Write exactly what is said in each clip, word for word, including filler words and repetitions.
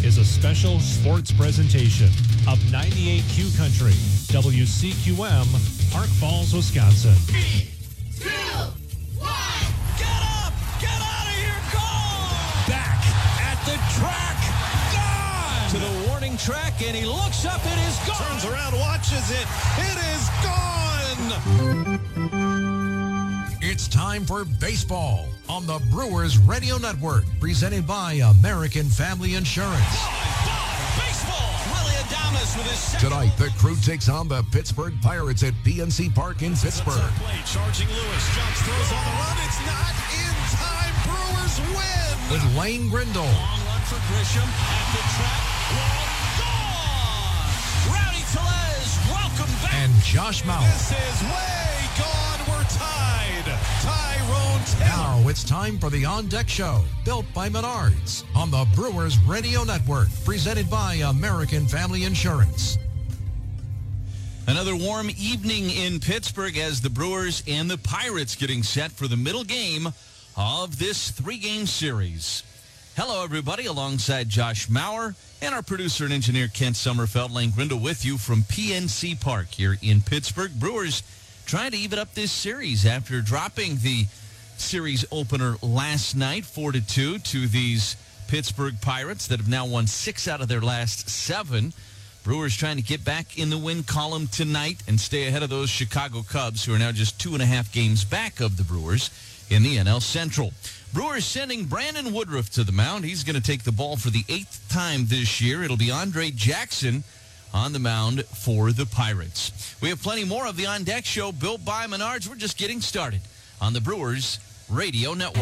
is a special sports presentation of ninety-eight Q Country, W C Q M, Park Falls, Wisconsin. Three, two, one. Get up! Get out of here! Gone! Back at the track. Gone! To the warning track, and he looks up. It is gone. Turns around, watches it. It is gone! It's time for baseball on the Brewers Radio Network, presented by American Family Insurance. Bye, bye, baseball! Willie Adames with his second. Tonight, the Crew takes on the Pittsburgh Pirates at P N C Park in Pittsburgh. Play, charging Lewis, jumps, throws on the run. It's not in time. Brewers win! With Lane Grindle. Long run for Grisham at the track. Wall gone! Rowdy Tellez, welcome back. And Josh Mauer. This is way gone. We're tied. Tyrone Taylor. Now it's time for the On Deck Show, built by Menards on the Brewers Radio Network, presented by American Family Insurance. Another warm evening in Pittsburgh as the Brewers and the Pirates getting set for the middle game of this three-game series. Hello, everybody, alongside Josh Mauer and our producer and engineer Kent Sommerfeld. Lane Grindle with you from P N C Park here in Pittsburgh. Brewers trying to even up this series after dropping the series opener last night, four to two, to these Pittsburgh Pirates that have now won six out of their last seven. Brewers trying to get back in the win column tonight and stay ahead of those Chicago Cubs, who are now just two and a half games back of the Brewers in the N L Central. Brewers sending Brandon Woodruff to the mound. He's going to take the ball for the eighth time this year. It'll be Andre Jackson on the mound for the Pirates. We have plenty more of the On Deck Show built by Menards. We're just getting started on the Brewers Radio Network.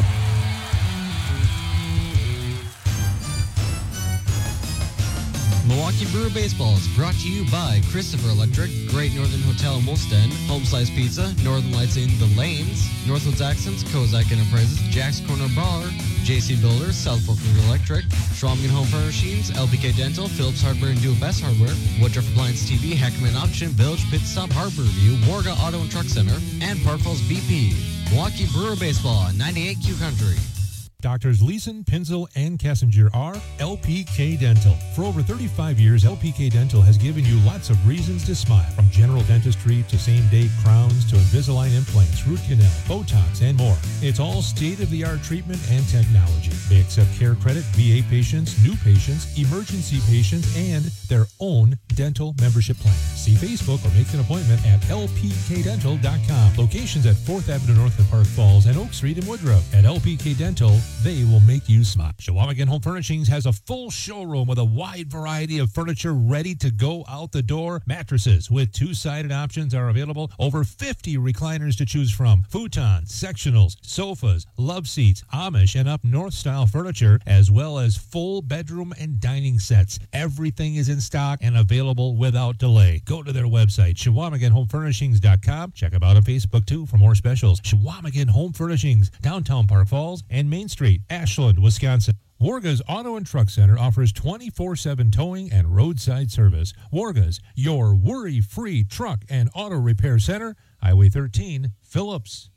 Milwaukee Brewer Baseball is brought to you by Christopher Electric, Great Northern Hotel in Woolston, Home Slice Pizza, Northern Lights in The Lanes, Northwoods Accents, Kozak Enterprises, Jack's Corner Bar, J C Builders, South Forkland Electric, Schwamigan Home Furnishings, L P K Dental, Phillips Hardware and Do It Best Hardware, Woodruff Appliance T V, Heckman Auction, Village Pit Stop, Harbor View, Warga Auto and Truck Center, and Park Falls B P. Milwaukee Brewer Baseball, ninety-eight Q Country. Doctors Leeson, Pinzel, and Kessinger are L P K Dental. For over thirty-five years, L P K Dental has given you lots of reasons to smile. From general dentistry to same-day crowns to Invisalign implants, root canal, Botox, and more. It's all state-of-the-art treatment and technology. They accept care credit, V A patients, new patients, emergency patients, and their own dental membership plan. See Facebook or make an appointment at L P K dental dot com. Locations at fourth Avenue North in Park Falls and Oak Street in Woodruff. At L P K Dental, they will make you smile. Shawamigan Home Furnishings has a full showroom with a wide variety of furniture ready to go out the door. Mattresses with two-sided options are available. Over fifty recliners to choose from. Futons, sectionals, sofas, love seats, Amish and up north style furniture, as well as full bedroom and dining sets. Everything is in stock and available without delay. Go to their website, Shawamigan Home Furnishings dot com. Check them out on Facebook too for more specials. Shawamigan Home Furnishings, downtown Park Falls and Main Street, Ashland, Wisconsin. Warga's Auto and Truck Center offers twenty-four seven towing and roadside service. Warga's, your worry-free truck and auto repair center, Highway thirteen, Phillips.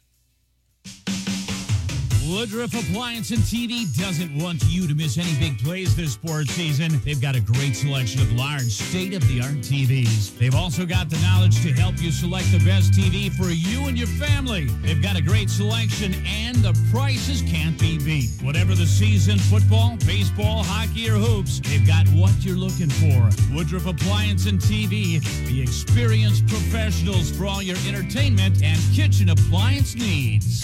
Woodruff Appliance and T V doesn't want you to miss any big plays this sports season. They've got a great selection of large, state-of-the-art T Vs. They've also got the knowledge to help you select the best T V for you and your family. They've got a great selection, and the prices can't be beat. Whatever the season, football, baseball, hockey, or hoops, they've got what you're looking for. Woodruff Appliance and T V, the experienced professionals for all your entertainment and kitchen appliance needs.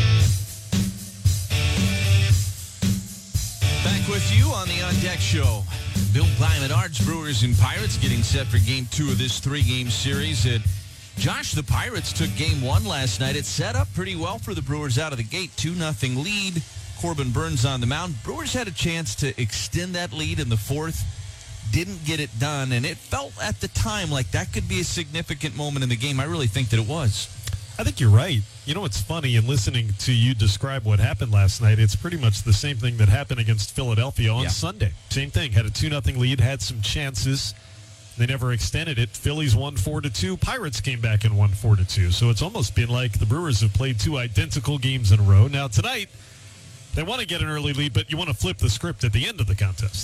Back with you on the On Deck Show. Built by Menards. Brewers and Pirates getting set for game two of this three-game series. It, Josh, the Pirates took game one last night. It set up pretty well for the Brewers out of the gate. two nothing lead. Corbin Burns on the mound. Brewers had a chance to extend that lead in the fourth. Didn't get it done, and it felt at the time like that could be a significant moment in the game. I really think that it was. I think you're right. You know, it's funny, in listening to you describe what happened last night, it's pretty much the same thing that happened against Philadelphia on yeah. Sunday. Same thing. Had a two nothing lead, had some chances. They never extended it. Phillies won four to two. Pirates came back and won four to two. So it's almost been like the Brewers have played two identical games in a row. Now, tonight, they want to get an early lead, but you want to flip the script at the end of the contest.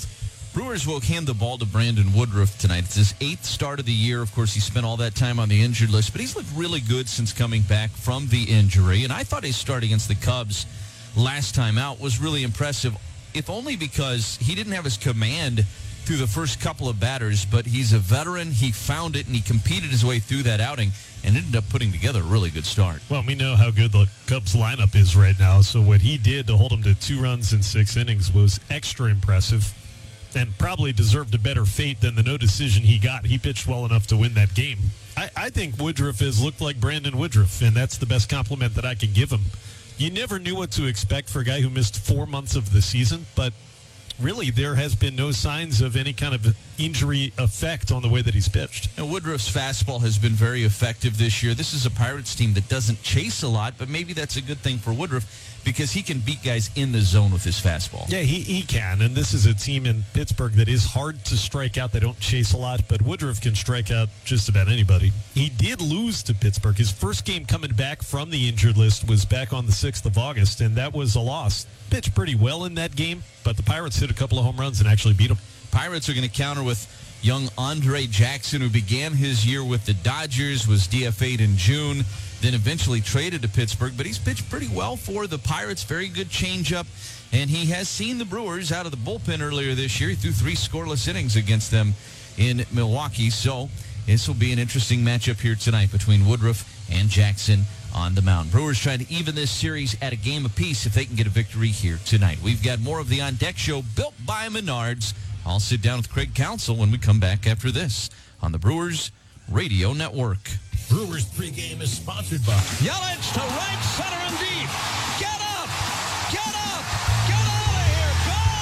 Brewers will hand the ball to Brandon Woodruff tonight. It's his eighth start of the year. Of course, he spent all that time on the injured list, but he's looked really good since coming back from the injury. And I thought his start against the Cubs last time out was really impressive, if only because he didn't have his command through the first couple of batters, but he's a veteran. He found it, and he competed his way through that outing and ended up putting together a really good start. Well, we know how good the Cubs lineup is right now, so what he did to hold them to two runs in six innings was extra impressive and probably deserved a better fate than the no decision he got. He pitched well enough to win that game. I, I think Woodruff has looked like Brandon Woodruff, and that's the best compliment that I can give him. You never knew what to expect for a guy who missed four months of the season, but really, there has been no signs of any kind of injury effect on the way that he's pitched. And Woodruff's fastball has been very effective this year. This is a Pirates team that doesn't chase a lot, but maybe that's a good thing for Woodruff because he can beat guys in the zone with his fastball. Yeah, he, he can, and this is a team in Pittsburgh that is hard to strike out. They don't chase a lot, but Woodruff can strike out just about anybody. He did lose to Pittsburgh. His first game coming back from the injured list was back on the sixth of August, and that was a loss. Pitched pretty well in that game, but the Pirates hit a couple of home runs and actually beat them. Pirates are going to counter with young Andre Jackson, who began his year with the Dodgers, was D F A'd in June, then eventually traded to Pittsburgh, but he's pitched pretty well for the Pirates. Very good changeup, and he has seen the Brewers out of the bullpen earlier this year. He threw three scoreless innings against them in Milwaukee, so this will be an interesting matchup here tonight between Woodruff and Jackson on the mound. Brewers trying to even this series at a game apiece if they can get a victory here tonight. We've got more of the On Deck Show built by Menards. I'll sit down with Craig Counsell when we come back after this on the Brewers Radio Network. Brewers pregame is sponsored by Yelich to right, center, and deep. Get up! Get up! Get out of here!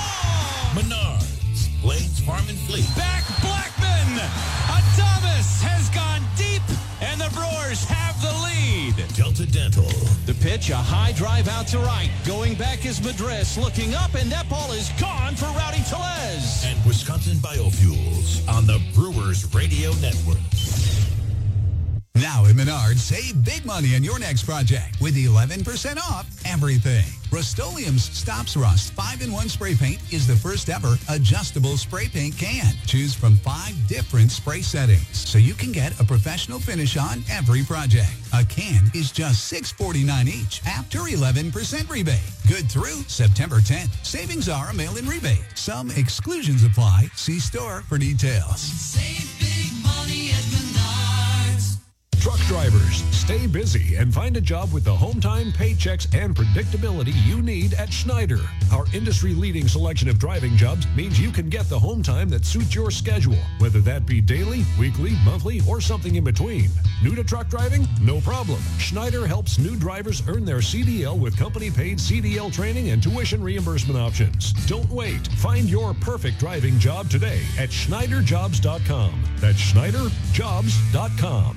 Go! Menards, Blaine's Farm and Fleet. Back Blackman! Adames has gone deep, and the Brewers have the lead. Delta Dental. The pitch, a high drive out to right. Going back is Madris, looking up, and that ball is gone for Rowdy Tellez. And Wisconsin Biofuels on the Brewers Radio Network. Now at Menards, save big money on your next project with eleven percent off everything. Rust-Oleum's Stops Rust five in one spray paint is the first ever adjustable spray paint can. Choose from five different spray settings so you can get a professional finish on every project. A can is just six forty-nine each after eleven percent rebate. Good through September tenth. Savings are a mail-in rebate. Some exclusions apply. See store for details. Save big money at Menards. Truck drivers, stay busy and find a job with the home time, paychecks, and predictability you need at Schneider. Our industry-leading selection of driving jobs means you can get the home time that suits your schedule, whether that be daily, weekly, monthly, or something in between. New to truck driving? No problem. Schneider helps new drivers earn their C D L with company-paid C D L training and tuition reimbursement options. Don't wait. Find your perfect driving job today at Schneider Jobs dot com. That's Schneider Jobs dot com.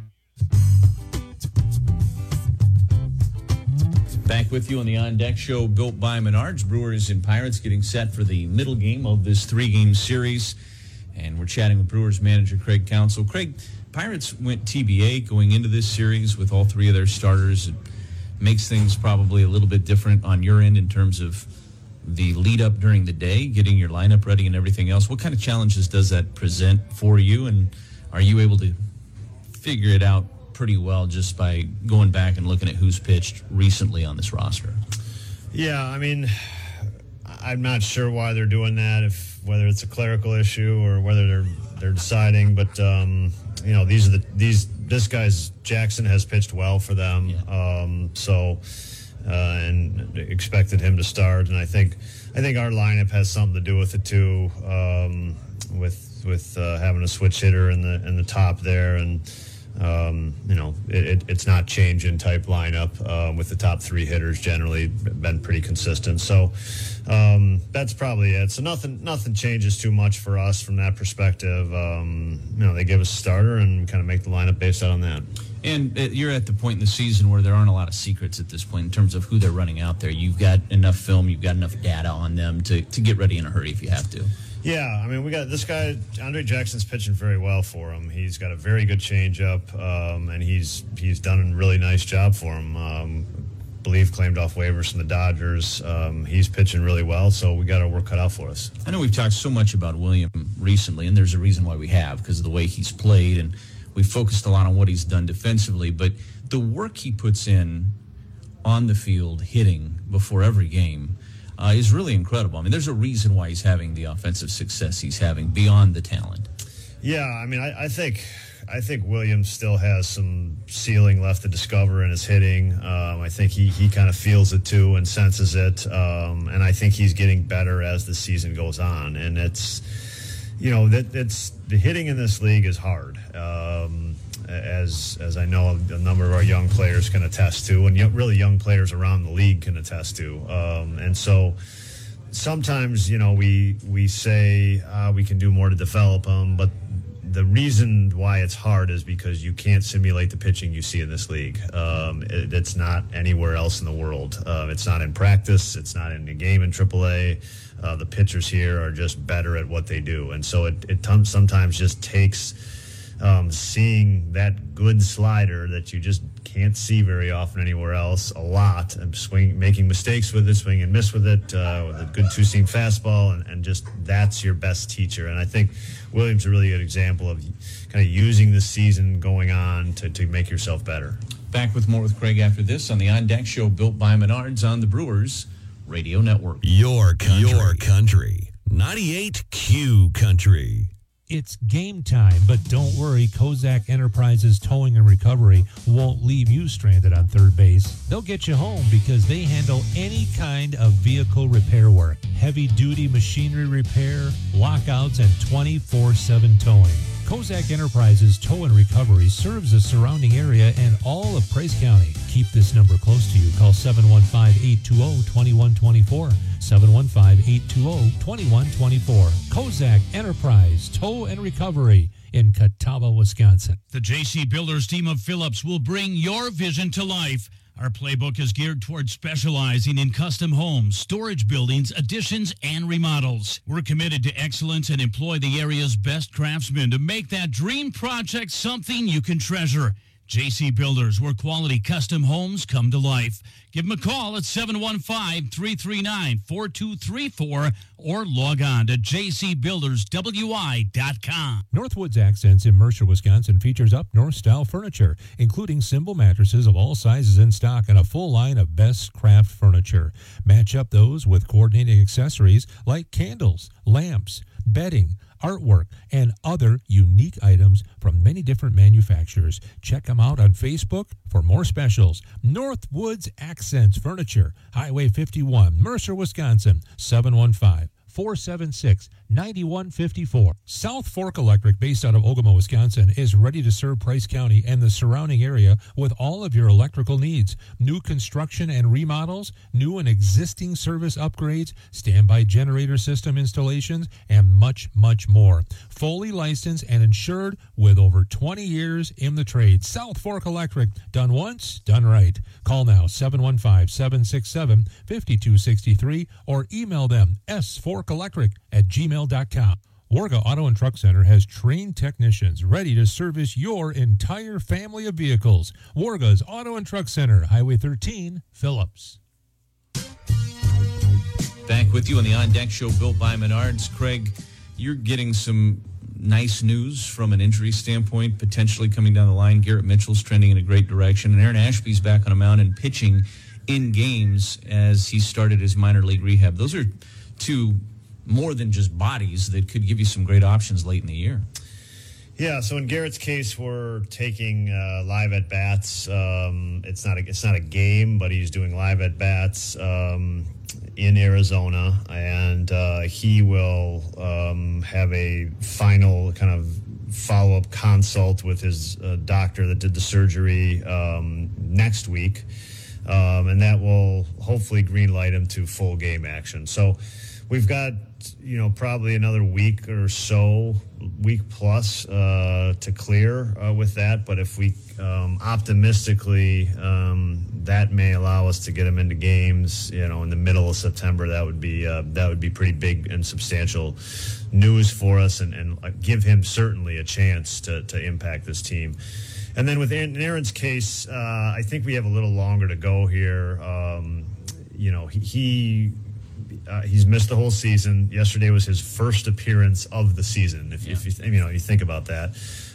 Back with you on the On Deck Show built by Menards. Brewers and Pirates getting set for the middle game of this three-game series. And we're chatting with Brewers manager Craig Counsell. Craig, Pirates went T B A going into this series with all three of their starters. It makes things probably a little bit different on your end in terms of the lead up during the day, getting your lineup ready and everything else. What kind of challenges does that present for you? And are you able to figure it out pretty well just by going back and looking at who's pitched recently on this roster? Yeah, I mean, I'm not sure why they're doing that, if whether it's a clerical issue or whether they're they're deciding, but um, you know, these are the these this guy's Jackson has pitched well for them, yeah. um, so uh, and expected him to start, and I think I think our lineup has something to do with it too, um, with with uh, having a switch hitter in the in the top there, and Um, you know, it, it, it's not change-in type lineup uh, with the top three hitters generally been pretty consistent. So um, that's probably it. So nothing nothing changes too much for us from that perspective. Um, you know, they give us a starter and kind of make the lineup based out on that. And uh, you're at the point in the season where there aren't a lot of secrets at this point in terms of who they're running out there. You've got enough film, you've got enough data on them to, to get ready in a hurry if you have to. Yeah, I mean, we got this guy, Andre Jackson's pitching very well for him. He's got a very good changeup, um, and he's he's done a really nice job for him. Um, believe claimed off waivers from the Dodgers. Um, he's pitching really well, so we got our work cut out for us. I know we've talked so much about William recently, and there's a reason why we have, because of the way he's played, and we focused a lot on what he's done defensively, but the work he puts in on the field, hitting before every game, uh, is really incredible. I mean, there's a reason why he's having the offensive success he's having beyond the talent. Yeah, I mean, I, I think I think Williams still has some ceiling left to discover in his hitting. Um, I think he, he kind of feels it too and senses it, um, and I think he's getting better as the season goes on. And it's, you know, that it's the hitting in this league is hard, um, as as I know a number of our young players can attest to, and young, really young players around the league can attest to. Um, and so sometimes, you know, we we say uh, we can do more to develop them, but the reason why it's hard is because you can't simulate the pitching you see in this league. Um, it, it's not anywhere else in the world. Uh, it's not in practice. It's not in the game in triple A. Uh, the pitchers here are just better at what they do. And so it, it t- sometimes just takes um, seeing that good slider that you just can't see very often anywhere else a lot, and swing, making mistakes with it, swing and miss with it, uh, with a good two-seam fastball, and, and just that's your best teacher. And I think Williams is a really good example of kind of using the season going on to, to make yourself better. Back with more with Craig after this on the On Deck Show, built by Menards on the Brewers Radio Network. Your country. Your country. ninety-eight Q Country. It's game time, but don't worry, Kozak Enterprises Towing and Recovery won't leave you stranded on third base. They'll get you home because they handle any kind of vehicle repair work, heavy-duty machinery repair, lockouts, and twenty-four seven towing. Kozak Enterprises Tow and Recovery serves the surrounding area and all of Price County. Keep this number close to you. Call seven one five, eight two zero, two one two four. seven one five, eight two zero, two one two four. Kozak Enterprise Tow and Recovery in Catawba, Wisconsin. The J C Builders team of Phillips will bring your vision to life. Our playbook is geared towards specializing in custom homes, storage buildings, additions, and remodels. We're committed to excellence and employ the area's best craftsmen to make that dream project something you can treasure. J C Builders, where quality custom homes come to life. Give them a call at seven one five, three three nine, four two three four or log on to j c builders w i dot com. Northwoods Accents in Mercer, Wisconsin features up-north-style furniture, including Symbol mattresses of all sizes in stock and a full line of best craft furniture. Match up those with coordinating accessories like candles, lamps, bedding, artwork, and other unique items from many different manufacturers. Check them out on Facebook for more specials. Northwoods Accents Furniture, Highway fifty-one, Mercer, Wisconsin, seven one five, four seven six, nine one five four. South Fork Electric, based out of Ogama, Wisconsin, is ready to serve Price County and the surrounding area with all of your electrical needs. New construction and remodels, new and existing service upgrades, standby generator system installations, and much, much more. Fully licensed and insured with over twenty years in the trade. South Fork Electric, done once, done right. Call now, seven one five, seven six seven, five two six three, or email them s fork electric at gmail dot com. Warga Auto and Truck Center has trained technicians ready to service your entire family of vehicles. Warga's Auto and Truck Center, Highway thirteen, Phillips. Back with you on the On Deck Show, built by Menards. Craig, you're getting some nice news from an injury standpoint, potentially coming down the line. Garrett Mitchell's trending in a great direction, and Aaron Ashby's back on a mound and pitching in games as he started his minor league rehab. Those are two more than just bodies that could give you some great options late in the year. Yeah, so in Garrett's case, we're taking uh, live at bats. Um, it's not a, it's not a game, but he's doing live at bats um, in Arizona, and uh, he will um, have a final kind of follow-up consult with his uh, doctor that did the surgery um, next week, um, and that will hopefully green light him to full game action. So we've got, you know, probably another week or so, week plus uh, to clear uh, with that. But if we um, optimistically, um, that may allow us to get him into games, you know, in the middle of September. That would be uh, that would be pretty big and substantial news for us, and, and give him certainly a chance to to impact this team. And then with Aaron, in Aaron's case, uh, I think we have a little longer to go here. Um, you know, he, he uh, he's missed the whole season. Yesterday was his first appearance of the season. If, yeah. if you, you know, you think about that.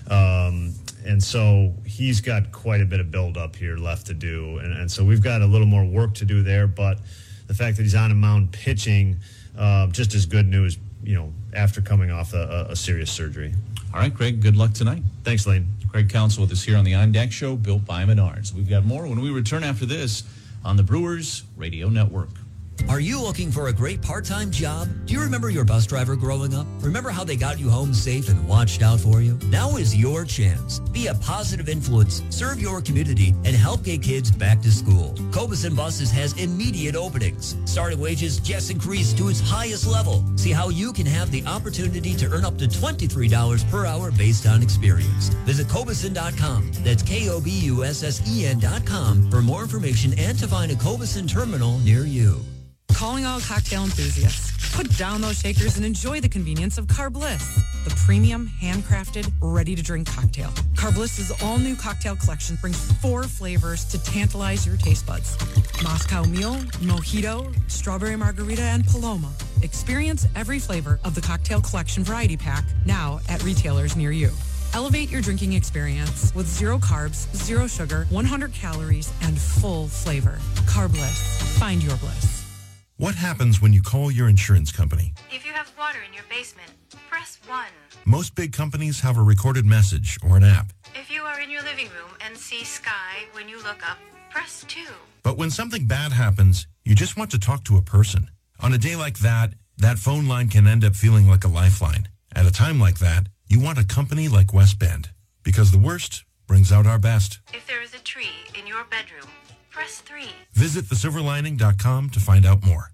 Um, and so he's got quite a bit of build up here left to do. And, and so we've got a little more work to do there. But the fact that he's on a mound pitching, uh, just as good news, you know, after coming off a, a serious surgery. All right, Greg, good luck tonight. Thanks, Lane. Craig Counsell with us here on the On Deck Show, built by Menards. We've got more when we return after this on the Brewers Radio Network. Are you looking for a great part-time job? Do you remember your bus driver growing up? Remember how they got you home safe and watched out for you? Now is your chance. Be a positive influence, serve your community, and help get kids back to school. Cobeson Buses has immediate openings. Starting wages just increased to its highest level. See how you can have the opportunity to earn up to twenty-three dollars per hour based on experience. Visit Cobeson dot com. That's K O B U S S E N dot com for more information and to find a Cobeson terminal near you. Calling all cocktail enthusiasts. Put down those shakers and enjoy the convenience of Car Bliss, the premium, handcrafted, ready-to-drink cocktail. Car Bliss's all-new cocktail collection brings four flavors to tantalize your taste buds. Moscow Mule, Mojito, Strawberry Margarita, and Paloma. Experience every flavor of the cocktail collection variety pack now at retailers near you. Elevate your drinking experience with zero carbs, zero sugar, one hundred calories, and full flavor. Car Bliss. Find your bliss. What happens when you call your insurance company? If you have water in your basement, press one. Most big companies have a recorded message or an app. If you are in your living room and see sky when you look up, press two. But when something bad happens, you just want to talk to a person. On a day like that, that phone line can end up feeling like a lifeline. At a time like that, you want a company like West Bend, because the worst brings out our best. If there is a tree in your bedroom, press three. Visit the silver lining dot com to find out more.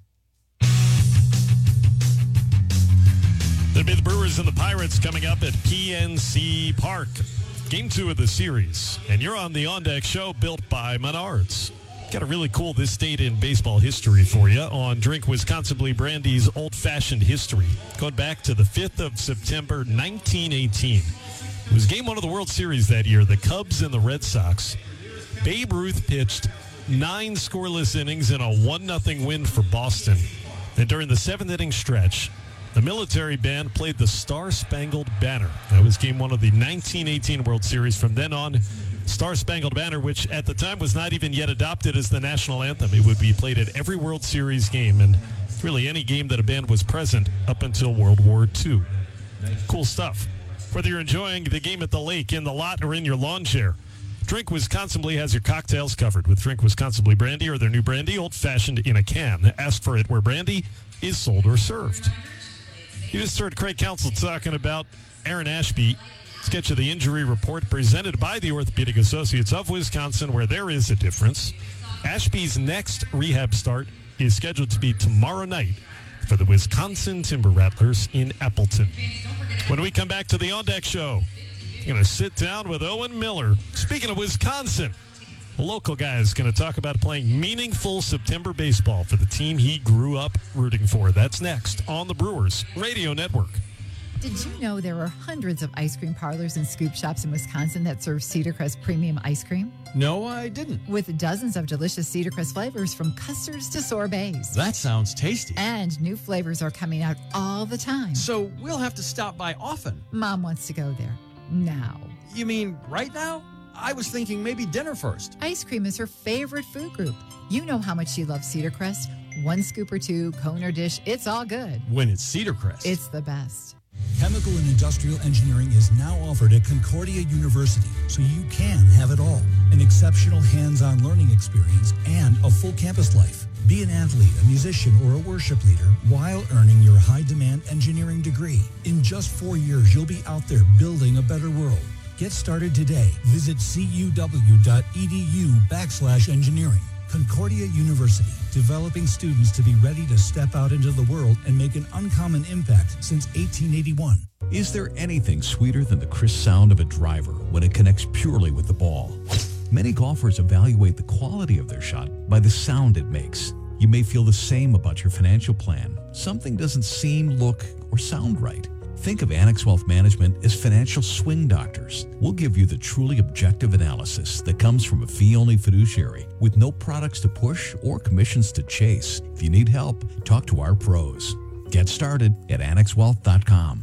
There'll be the Brewers and the Pirates coming up at P N C Park. Game two of the series. And you're on the On Deck Show, built by Menards. Got a really cool this date in baseball history for you on Drink Wisconsin Brandy's old-fashioned history. Going back to the fifth of September, nineteen eighteen. It was game one of the World Series that year, the Cubs and the Red Sox. Babe Ruth pitched nine scoreless innings in a one nothing win for Boston. And during the seventh inning stretch, the military band played the Star-Spangled Banner. That was game one of the nineteen eighteen World Series. From then on, Star-Spangled Banner, which at the time was not even yet adopted as the national anthem. It would be played at every World Series game and really any game that a band was present up until World War Two. Cool stuff. Whether you're enjoying the game at the lake, in the lot, or in your lawn chair, Drink Wisconsin has your cocktails covered with Drink Wisconsin Brandy or their new brandy, old-fashioned in a can. Ask for it where brandy is sold or served. You just heard Craig Counsell talking about Aaron Ashby. Sketch of the injury report presented by the Orthopedic Associates of Wisconsin, where there is a difference. Ashby's next rehab start is scheduled to be tomorrow night for the Wisconsin Timber Rattlers in Appleton. When we come back to the On Deck Show, we're going to sit down with Owen Miller. Speaking of Wisconsin, a local guy is going to talk about playing meaningful September baseball for the team he grew up rooting for. That's next on the Brewers Radio Network. Did you know there are hundreds of ice cream parlors and scoop shops in Wisconsin that serve Cedar Crest premium ice cream? No, I didn't. With dozens of delicious Cedar Crest flavors from custards to sorbets. That sounds tasty. And new flavors are coming out all the time. So we'll have to stop by often. Mom wants to go there now. You mean right now? I was thinking maybe dinner first. Ice cream is her favorite food group. You know how much she loves Cedar Crest. One scoop or two, cone or dish, it's all good. When it's Cedar Crest. It's the best. Chemical and industrial engineering is now offered at Concordia University, so you can have it all. An exceptional hands-on learning experience and a full campus life. Be an athlete, a musician, or a worship leader while earning your high-demand engineering degree. In just four years, you'll be out there building a better world. Get started today. Visit cuw.edu backslash engineering. Concordia University, developing students to be ready to step out into the world and make an uncommon impact since eighteen eighty-one. Is there anything sweeter than the crisp sound of a driver when it connects purely with the ball? Many golfers evaluate the quality of their shot by the sound it makes. You may feel the same about your financial plan. Something doesn't seem, look, or sound right. Think of Annex Wealth Management as financial swing doctors. We'll give you the truly objective analysis that comes from a fee-only fiduciary with no products to push or commissions to chase. If you need help, talk to our pros. Get started at annex wealth dot com.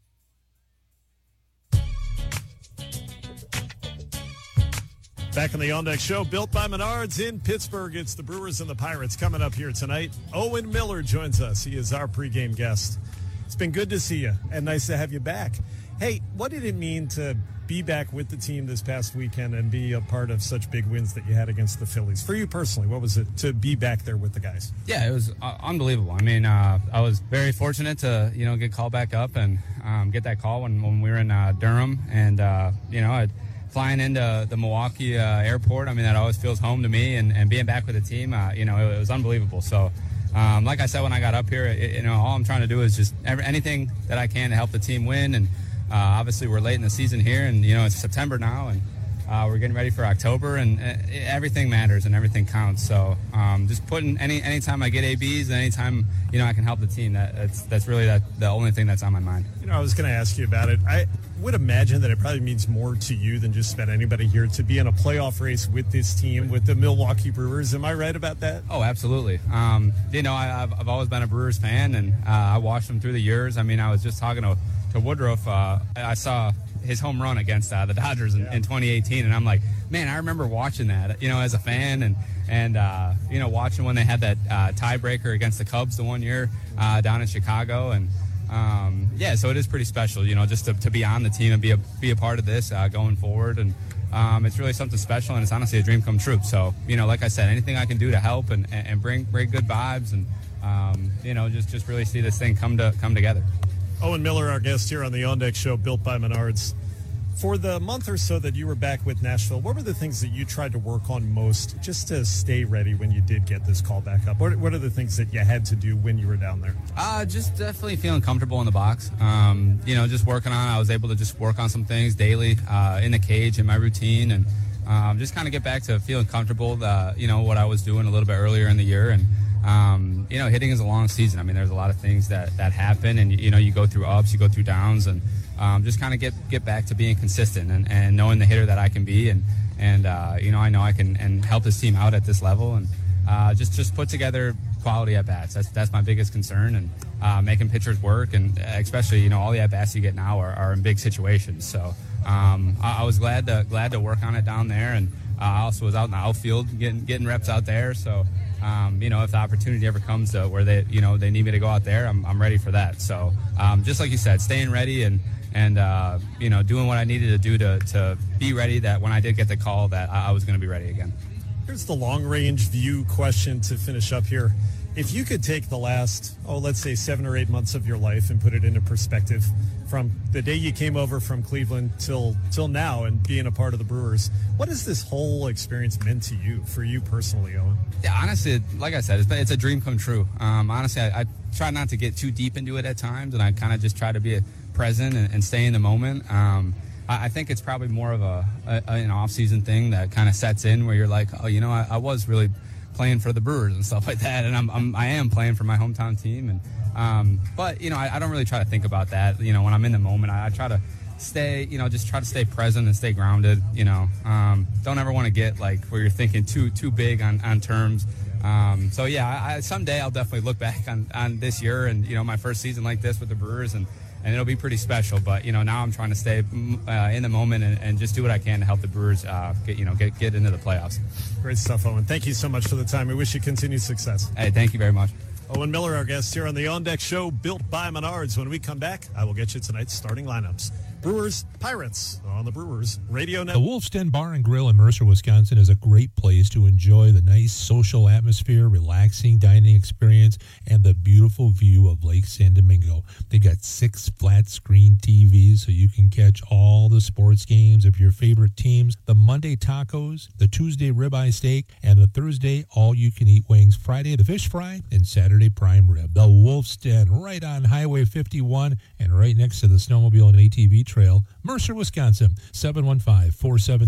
Back on the On Deck Show, built by Menards in Pittsburgh. It's the Brewers and the Pirates coming up here tonight. Owen Miller joins us. He is our pregame guest. It's been good to see you and nice to have you back. Hey, what did it mean to be back with the team this past weekend and be a part of such big wins that you had against the Phillies? For you personally, what was it to be back there with the guys? Yeah, it was uh, unbelievable. I mean, uh, I was very fortunate to, you know, get called back up and um, get that call when, when we were in uh, Durham. And, uh, you know, I'd, flying into the Milwaukee uh, airport, I mean, that always feels home to me. And, and being back with the team, uh, you know, it, it was unbelievable. So, um, like I said when I got up here, it, you know, all I'm trying to do is just every, anything that I can to help the team win. And uh, obviously we're late in the season here, and, you know, it's September now, and uh, we're getting ready for October, and uh, everything matters and everything counts. So um, just putting any anytime I get A Bs and anytime, you know, I can help the team, that, that's that's really that, the only thing that's on my mind. You know, I was going to ask you about it. I would imagine that it probably means more to you than just about anybody here to be in a playoff race with this team, with the Milwaukee Brewers. Am I right about that? Oh, absolutely. Um, you know, I, I've, I've always been a Brewers fan, and uh, I watched them through the years. I mean, I was just talking to, to Woodruff. Uh, I saw his home run against uh, the Dodgers in, yeah. in twenty eighteen, and I'm like, man, I remember watching that, you know, as a fan, and, and uh, you know, watching when they had that uh, tiebreaker against the Cubs the one year uh, down in Chicago, and Um, yeah, so it is pretty special, you know, just to, to be on the team and be a be a part of this uh, going forward, and um, it's really something special, and it's honestly a dream come true. So, you know, like I said, anything I can do to help and, and bring bring good vibes, and um, you know, just just really see this thing come to come together. Owen Miller, our guest here on the On Deck Show, built by Menards. For the month or so that you were back with Nashville, what were the things that you tried to work on most just to stay ready when you did get this call back up? What, what are the things that you had to do when you were down there? Uh, just definitely feeling comfortable in the box. Um, you know, just working on, I was able to just work on some things daily uh, in the cage, in my routine, and um, just kind of get back to feeling comfortable, uh, you know, what I was doing a little bit earlier in the year. And, um, you know, hitting is a long season. I mean, there's a lot of things that, that happen, and, you know, you go through ups, you go through downs, and Um, just kind of get get back to being consistent and, and knowing the hitter that I can be, and and uh, you know, I know I can and help this team out at this level, and uh, just just put together quality at bats. That's that's my biggest concern, and uh, making pitchers work, and especially, you know, all the at bats you get now are, are in big situations. So um, I, I was glad to glad to work on it down there, and uh, I also was out in the outfield getting getting reps out there. So um, you know, if the opportunity ever comes to where they you know they need me to go out there, I'm I'm ready for that. So um, just like you said, staying ready and. And, uh, you know, doing what I needed to do to, to be ready, that when I did get the call that I, I was going to be ready again. Here's the long-range view question to finish up here. If you could take the last, oh, let's say seven or eight months of your life and put it into perspective from the day you came over from Cleveland till till now and being a part of the Brewers, what has this whole experience meant to you, for you personally, Owen? Yeah, honestly, like I said, it's, it's a dream come true. Um, honestly, I, I try not to get too deep into it at times, and I kind of just try to be a present and, and stay in the moment. Um, I, I think it's probably more of a, a an off-season thing that kind of sets in where you're like, oh, you know, I, I was really playing for the Brewers and stuff like that, and I'm, I'm I am playing for my hometown team, and um, but you know, I, I don't really try to think about that. You know, when I'm in the moment, I, I try to stay, you know, just try to stay present and stay grounded. You know, um, don't ever want to get like where you're thinking too too big on on terms. Um, so yeah, I, I, someday I'll definitely look back on on this year and, you know, my first season like this with the Brewers, and. And it'll be pretty special, but you know, now I'm trying to stay uh, in the moment and, and just do what I can to help the Brewers uh, get you know get get into the playoffs. Great stuff, Owen. Thank you so much for the time. We wish you continued success. Hey, thank you very much. Owen Miller, our guest here on the On Deck Show, built by Menards. When we come back, I will get you tonight's starting lineups. Brewers, Pirates on the Brewers Radio Network. The Wolf's Den Bar and Grill in Mercer, Wisconsin is a great place to enjoy the nice social atmosphere, relaxing dining experience, and the beautiful view of Lake San Domingo. They got six flat screen T Vs so you can catch all the sports games of your favorite teams, the Monday tacos, the Tuesday ribeye steak, and the Thursday all-you-can-eat wings, Friday the fish fry, and Saturday prime rib. The Wolf's Den, right on Highway fifty-one and right next to the snowmobile and A T V trail, Mercer, Wisconsin, seven one five, four seven six,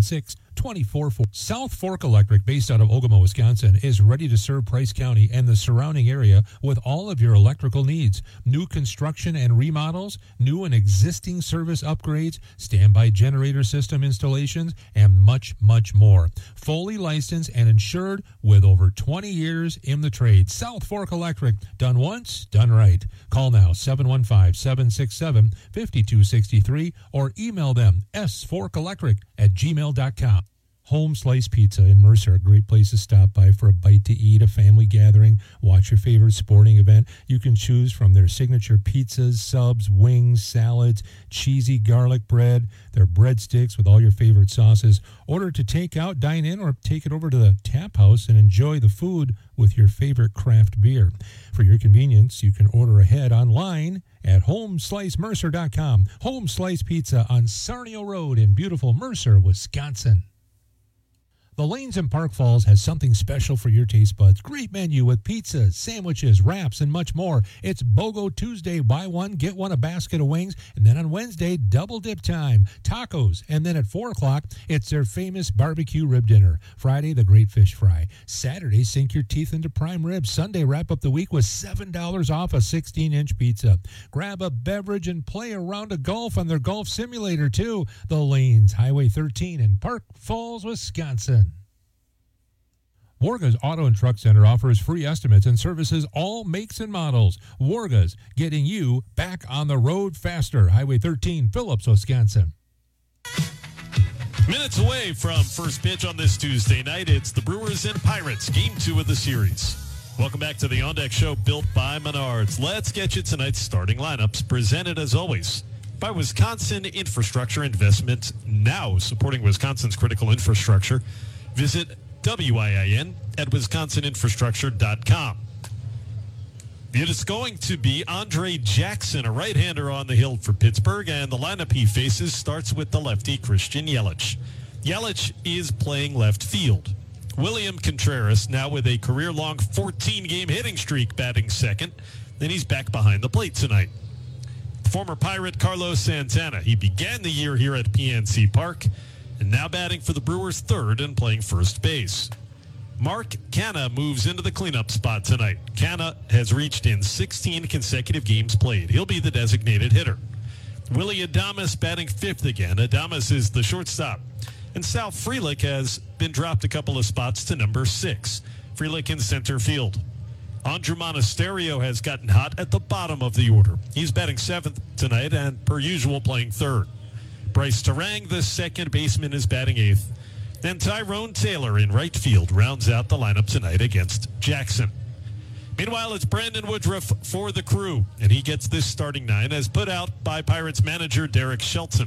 twenty-four forty. South Fork Electric, based out of Ogama, Wisconsin, is ready to serve Price County and the surrounding area with all of your electrical needs. New construction and remodels, new and existing service upgrades, standby generator system installations, and much, much more. Fully licensed and insured with over twenty years in the trade. South Fork Electric, done once, done right. Call now, seven one five, seven six seven, five two six three, or email them, s fork electric at gmail dot com. Home Slice Pizza in Mercer, a great place to stop by for a bite to eat, a family gathering, watch your favorite sporting event. You can choose from their signature pizzas, subs, wings, salads, cheesy garlic bread, their breadsticks with all your favorite sauces. Order to take out, dine in, or take it over to the tap house and enjoy the food with your favorite craft beer. For your convenience, you can order ahead online at home slice mercer dot com. Home Slice Pizza on Sarnio Road in beautiful Mercer, Wisconsin. The Lanes in Park Falls has something special for your taste buds. Great menu with pizzas, sandwiches, wraps, and much more. It's BOGO Tuesday. Buy one, get one, a basket of wings. And then on Wednesday, double dip time. Tacos. And then at four o'clock, it's their famous barbecue rib dinner. Friday, the great fish fry. Saturday, sink your teeth into prime ribs. Sunday, wrap up the week with seven dollars off a sixteen-inch pizza. Grab a beverage and play a round of golf on their golf simulator, too. The Lanes, Highway thirteen in Park Falls, Wisconsin. Warga's Auto and Truck Center offers free estimates and services all makes and models. Warga's, getting you back on the road faster. Highway thirteen, Phillips, Wisconsin. Minutes away from first pitch on this Tuesday night, it's the Brewers and Pirates, game two of the series. Welcome back to the On Deck Show, built by Menards. Let's get you tonight's starting lineups, presented as always by Wisconsin Infrastructure Investment, now supporting Wisconsin's critical infrastructure. Visit W I I N at wisconsin infrastructure dot com. It is going to be Andre Jackson, a right-hander on the hill for Pittsburgh, and the lineup he faces starts with the lefty Christian Yelich. Yelich is playing left field. William Contreras, now with a career-long fourteen-game hitting streak, batting second. Then he's back behind the plate tonight. Former Pirate Carlos Santana. He began the year here at P N C Park, and now batting for the Brewers third and playing first base. Mark Canha moves into the cleanup spot tonight. Canha has reached in sixteen consecutive games played. He'll be the designated hitter. Willie Adames batting fifth again. Adames is the shortstop. And Sal Frelick has been dropped a couple of spots to number six. Frelick in center field. Andrew Monasterio has gotten hot at the bottom of the order. He's batting seventh tonight and, per usual, playing third. Bryce Terang, the second baseman, is batting eighth. And Tyrone Taylor in right field rounds out the lineup tonight against Jackson. Meanwhile, it's Brandon Woodruff for the Crew, and he gets this starting nine as put out by Pirates manager Derek Shelton.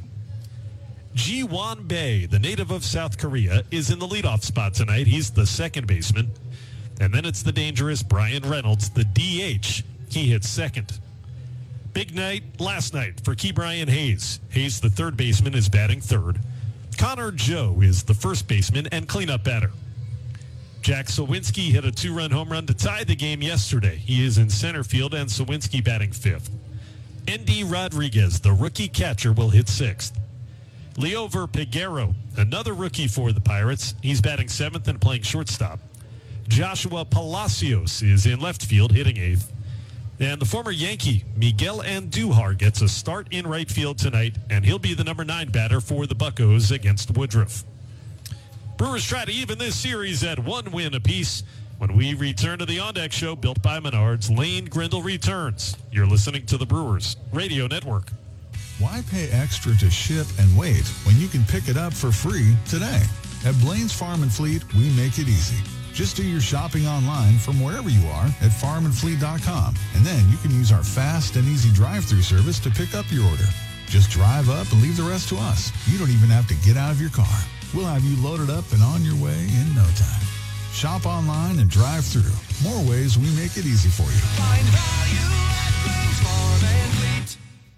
Ji-Won Bae, the native of South Korea, is in the leadoff spot tonight. He's the second baseman. And then it's the dangerous Brian Reynolds, the D H. He hits second. Big night last night for Ke'Bryan Hayes. Hayes, the third baseman, is batting third. Connor Joe is the first baseman and cleanup batter. Jack Sawinski hit a two-run home run to tie the game yesterday. He is in center field, and Sawinski batting fifth. Endy Rodriguez, the rookie catcher, will hit sixth. Leover Peguero, another rookie for the Pirates. He's batting seventh and playing shortstop. Joshua Palacios is in left field, hitting eighth. And the former Yankee, Miguel Andujar, gets a start in right field tonight, and he'll be the number nine batter for the Buccos against Woodruff. Brewers try to even this series at one win apiece. When we return to the On Deck Show, built by Menards, Lane Grindle returns. You're listening to the Brewers Radio Network. Why pay extra to ship and wait when you can pick it up for free today? At Blaine's Farm and Fleet, we make it easy. Just do your shopping online from wherever you are at farm and fleet dot com. And then you can use our fast and easy drive-through service to pick up your order. Just drive up and leave the rest to us. You don't even have to get out of your car. We'll have you loaded up and on your way in no time. Shop online and drive through. More ways we make it easy for you. Find value at Blaine's Farm and Fleet.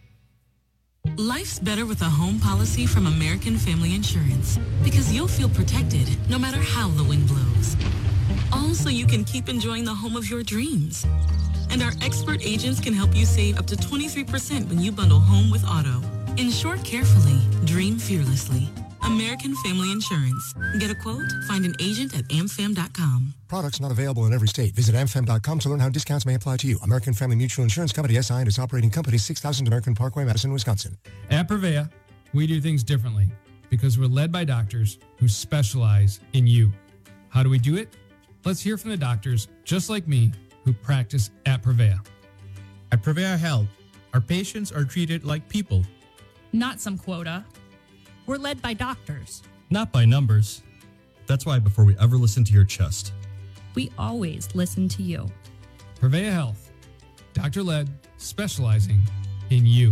Life's better with a home policy from American Family Insurance because you'll feel protected no matter how the wind blows. All so you can keep enjoying the home of your dreams. And our expert agents can help you save up to twenty-three percent when you bundle home with auto. Insure carefully, dream fearlessly. American Family Insurance. Get a quote? Find an agent at am fam dot com. Products not available in every state. Visit am fam dot com to learn how discounts may apply to you. American Family Mutual Insurance Company, S I and its operating company, six thousand American Parkway, Madison, Wisconsin. At Prevea, we do things differently because we're led by doctors who specialize in you. How do we do it? Let's hear from the doctors, just like me, who practice at Prevea. At Prevea Health, our patients are treated like people. Not some quota. We're led by doctors. Not by numbers. That's why before we ever listen to your chest, we always listen to you. Prevea Health, doctor-led, specializing in you.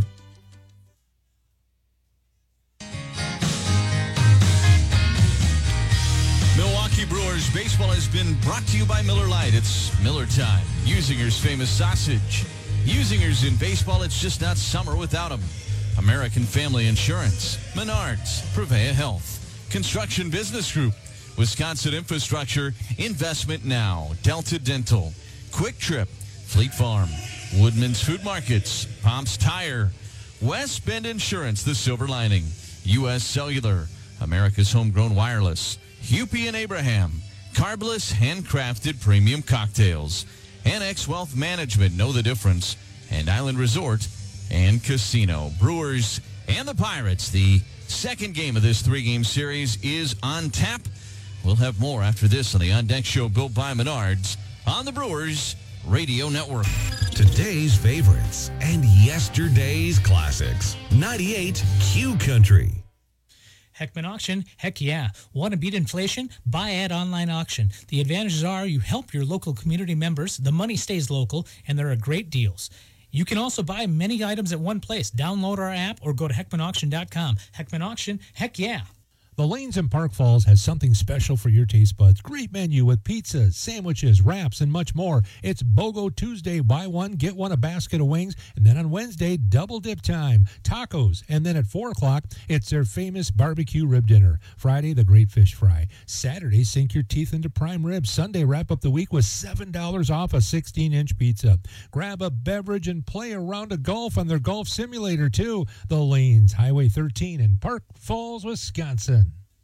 Milwaukee Brewers baseball has been brought to you by Miller Lite. It's Miller time. Usinger's famous sausage. Usinger's in baseball, it's just not summer without them. American Family Insurance, Menards, Prevea Health, Construction Business Group, Wisconsin Infrastructure, Investment Now, Delta Dental, Quick Trip, Fleet Farm, Woodman's Food Markets, Pomp's Tire, West Bend Insurance, The Silver Lining, U S Cellular, America's Homegrown Wireless, Hupy and Abraham, Carbless Handcrafted Premium Cocktails, Annex Wealth Management, know the difference, and Island Resort and Casino. Brewers and the Pirates, the second game of this three-game series is on tap. We'll have more after this on the On Deck Show built by Menards on the Brewers Radio Network. Today's favorites and yesterday's classics. ninety-eight Q Country. Heckman Auction, heck yeah. Want to beat inflation? Buy at Online Auction. The advantages are you help your local community members, the money stays local, and there are great deals. You can also buy many items at one place. Download our app or go to heckman auction dot com. Heckman Auction, heck yeah. The Lanes in Park Falls has something special for your taste buds. Great menu with pizzas, sandwiches, wraps, and much more. It's BOGO Tuesday. Buy one, get one, a basket of wings. And then on Wednesday, double dip time. Tacos. And then at four o'clock, it's their famous barbecue rib dinner. Friday, the great fish fry. Saturday, sink your teeth into prime ribs. Sunday, wrap up the week with seven dollars off a sixteen-inch pizza. Grab a beverage and play a round of golf on their golf simulator, too. The Lanes, Highway thirteen in Park Falls, Wisconsin.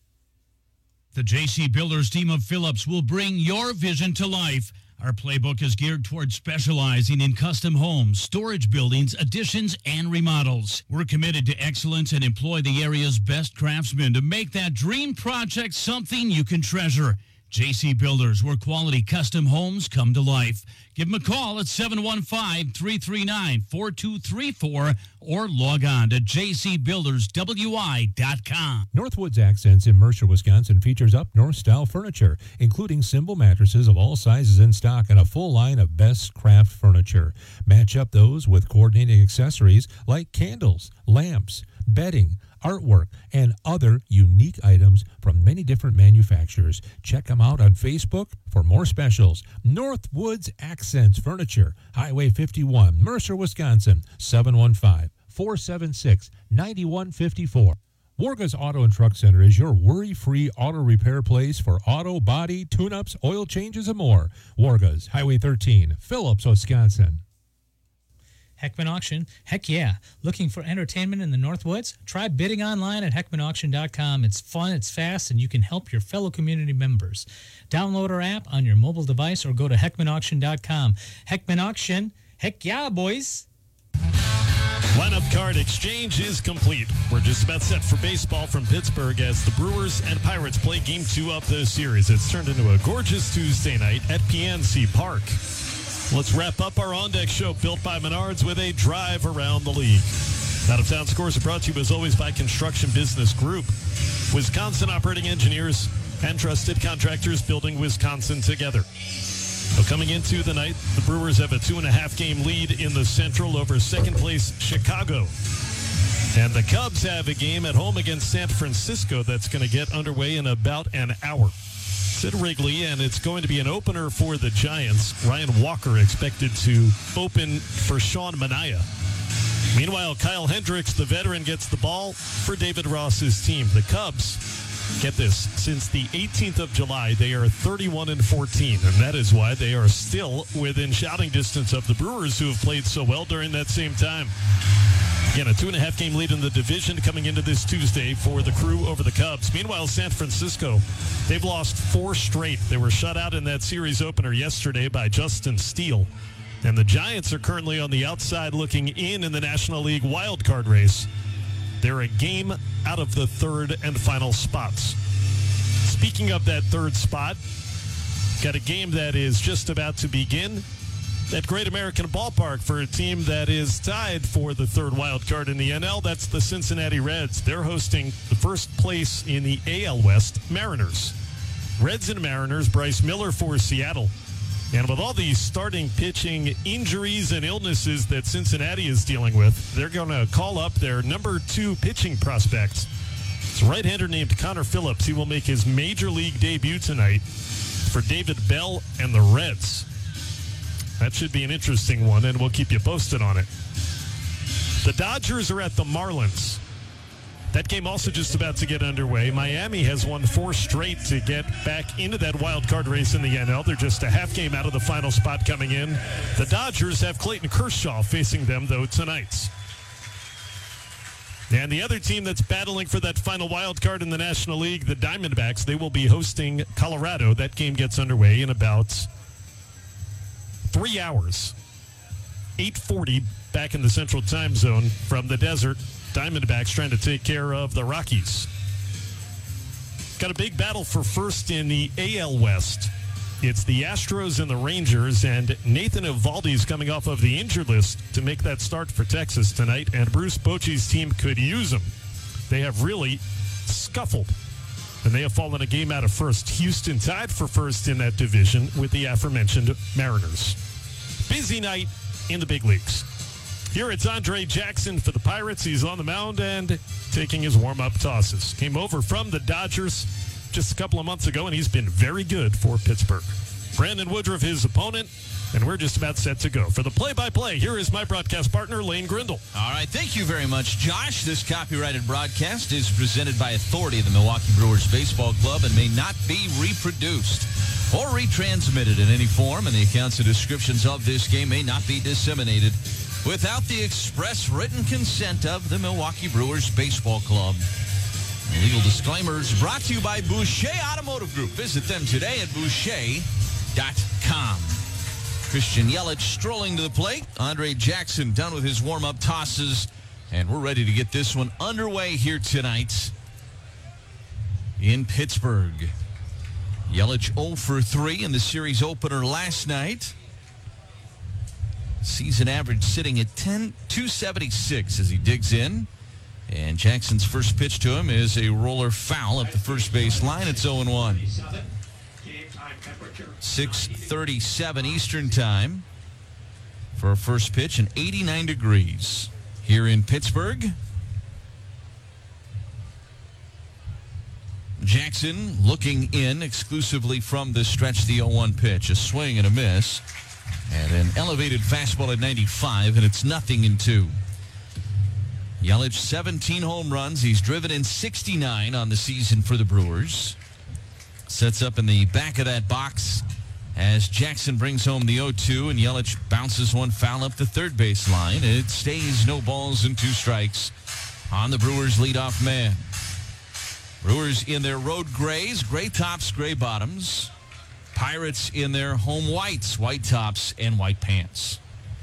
The J C Builders team of Phillips will bring your vision to life. Our playbook is geared towards specializing in custom homes, storage buildings, additions, and remodels. We're committed to excellence and employ the area's best craftsmen to make that dream project something you can treasure. J C Builders, where quality custom homes come to life. Give them a call at seven one five, three three nine, four two three four or log on to j c builders w i dot com. Northwoods Accents in Mercer, Wisconsin features up-north-style furniture, including Symbol mattresses of all sizes in stock and a full line of best craft furniture. Match up those with coordinating accessories like candles, lamps, bedding, artwork, and other unique items from many different manufacturers. Check them out on Facebook for more specials. Northwoods Accents Furniture, Highway fifty-one, Mercer, Wisconsin, seven one five, four seven six, nine one five four. Warga's Auto and Truck Center is your worry-free auto repair place for auto, body, tune-ups, oil changes, and more. Warga's, Highway thirteen, Phillips, Wisconsin. Heckman Auction, heck yeah. Looking for entertainment in the Northwoods? Try bidding online at heckman auction dot com. It's fun, it's fast, and you can help your fellow community members. Download our app on your mobile device or go to heckman auction dot com. Heckman Auction, heck yeah, boys. Lineup card exchange is complete. We're just about set for baseball from Pittsburgh as the Brewers and Pirates play game two of the series. It's turned into a gorgeous Tuesday night at P N C Park. Let's wrap up our On Deck Show built by Menards with a drive around the league. Out of Town Scores are brought to you as always by Construction Business Group. Wisconsin operating engineers and trusted contractors building Wisconsin together. So coming into the night, the Brewers have a two and a half game lead in the Central over second place Chicago. And the Cubs have a game at home against San Francisco that's going to get underway in about an hour. At Wrigley, and it's going to be an opener for the Giants. Ryan Walker expected to open for Sean Manaea. Meanwhile, Kyle Hendricks, the veteran, gets the ball for David Ross's team. The Cubs, get this, since the eighteenth of July, they are thirty-one and fourteen, and that is why they are still within shouting distance of the Brewers, who have played so well during that same time. Again, a two-and-a-half game lead in the division coming into this Tuesday for the Crew over the Cubs. Meanwhile, San Francisco, they've lost four straight. They were shut out in that series opener yesterday by Justin Steele. And the Giants are currently on the outside looking in in the National League wild card race. They're a game out of the third and final spots. Speaking of that third spot, got a game that is just about to begin at Great American Ballpark for a team that is tied for the third wild card in the N L. That's the Cincinnati Reds. They're hosting the first place in the A L West, Mariners. Reds and Mariners, Bryce Miller for Seattle. And with all these starting pitching injuries and illnesses that Cincinnati is dealing with, they're going to call up their number two pitching prospect. It's a right-hander named Connor Phillips. He will make his major league debut tonight for David Bell and the Reds. That should be an interesting one, and we'll keep you posted on it. The Dodgers are at the Marlins. That game also just about to get underway. Miami has won four straight to get back into that wild card race in the N L. They're just a half game out of the final spot coming in. The Dodgers have Clayton Kershaw facing them, though, tonight. And the other team that's battling for that final wild card in the National League, the Diamondbacks, they will be hosting Colorado. That game gets underway in about three hours. eight forty back in the Central Time Zone from the desert. Diamondbacks trying to take care of the Rockies. Got a big battle for first in the A L West. It's the Astros and the Rangers, and Nathan Eovaldi's coming off of the injured list to make that start for Texas tonight, and Bruce Bochy's team could use him. They have really scuffled, and they have fallen a game out of first. Houston tied for first in that division with the aforementioned Mariners. Busy night in the big leagues. Here it's Andre Jackson for the Pirates. He's on the mound and taking his warm-up tosses. Came over from the Dodgers just a couple of months ago, and he's been very good for Pittsburgh. Brandon Woodruff, his opponent, and we're just about set to go. For the play-by-play, here is my broadcast partner, Lane Grindle. All right, thank you very much, Josh. This copyrighted broadcast is presented by authority of the Milwaukee Brewers Baseball Club and may not be reproduced or retransmitted in any form, and the accounts and descriptions of this game may not be disseminated without the express written consent of the Milwaukee Brewers Baseball Club. Legal disclaimers brought to you by Boucher Automotive Group. Visit them today at boucher dot com. Christian Yelich strolling to the plate. Andre Jackson done with his warm-up tosses, and we're ready to get this one underway here tonight in Pittsburgh. Yelich oh for three in the series opener last night. Season average sitting at ten two seventy-six as he digs in. And Jackson's first pitch to him is a roller foul up the first base line. It's oh and one. six thirty-seven Eastern time for a first pitch and eighty-nine degrees here in Pittsburgh. Jackson looking in exclusively from the stretch, the oh one pitch. A swing and a miss. And an elevated fastball at ninety-five, and it's nothing in two. Yelich, seventeen home runs. He's driven in sixty-nine on the season for the Brewers. Sets up in the back of that box as Jackson brings home the oh two, and Yelich bounces one foul up the third base line. It stays no balls and two strikes on the Brewers' leadoff man. Brewers in their road grays, gray tops, gray bottoms. Pirates in their home whites, white tops and white pants.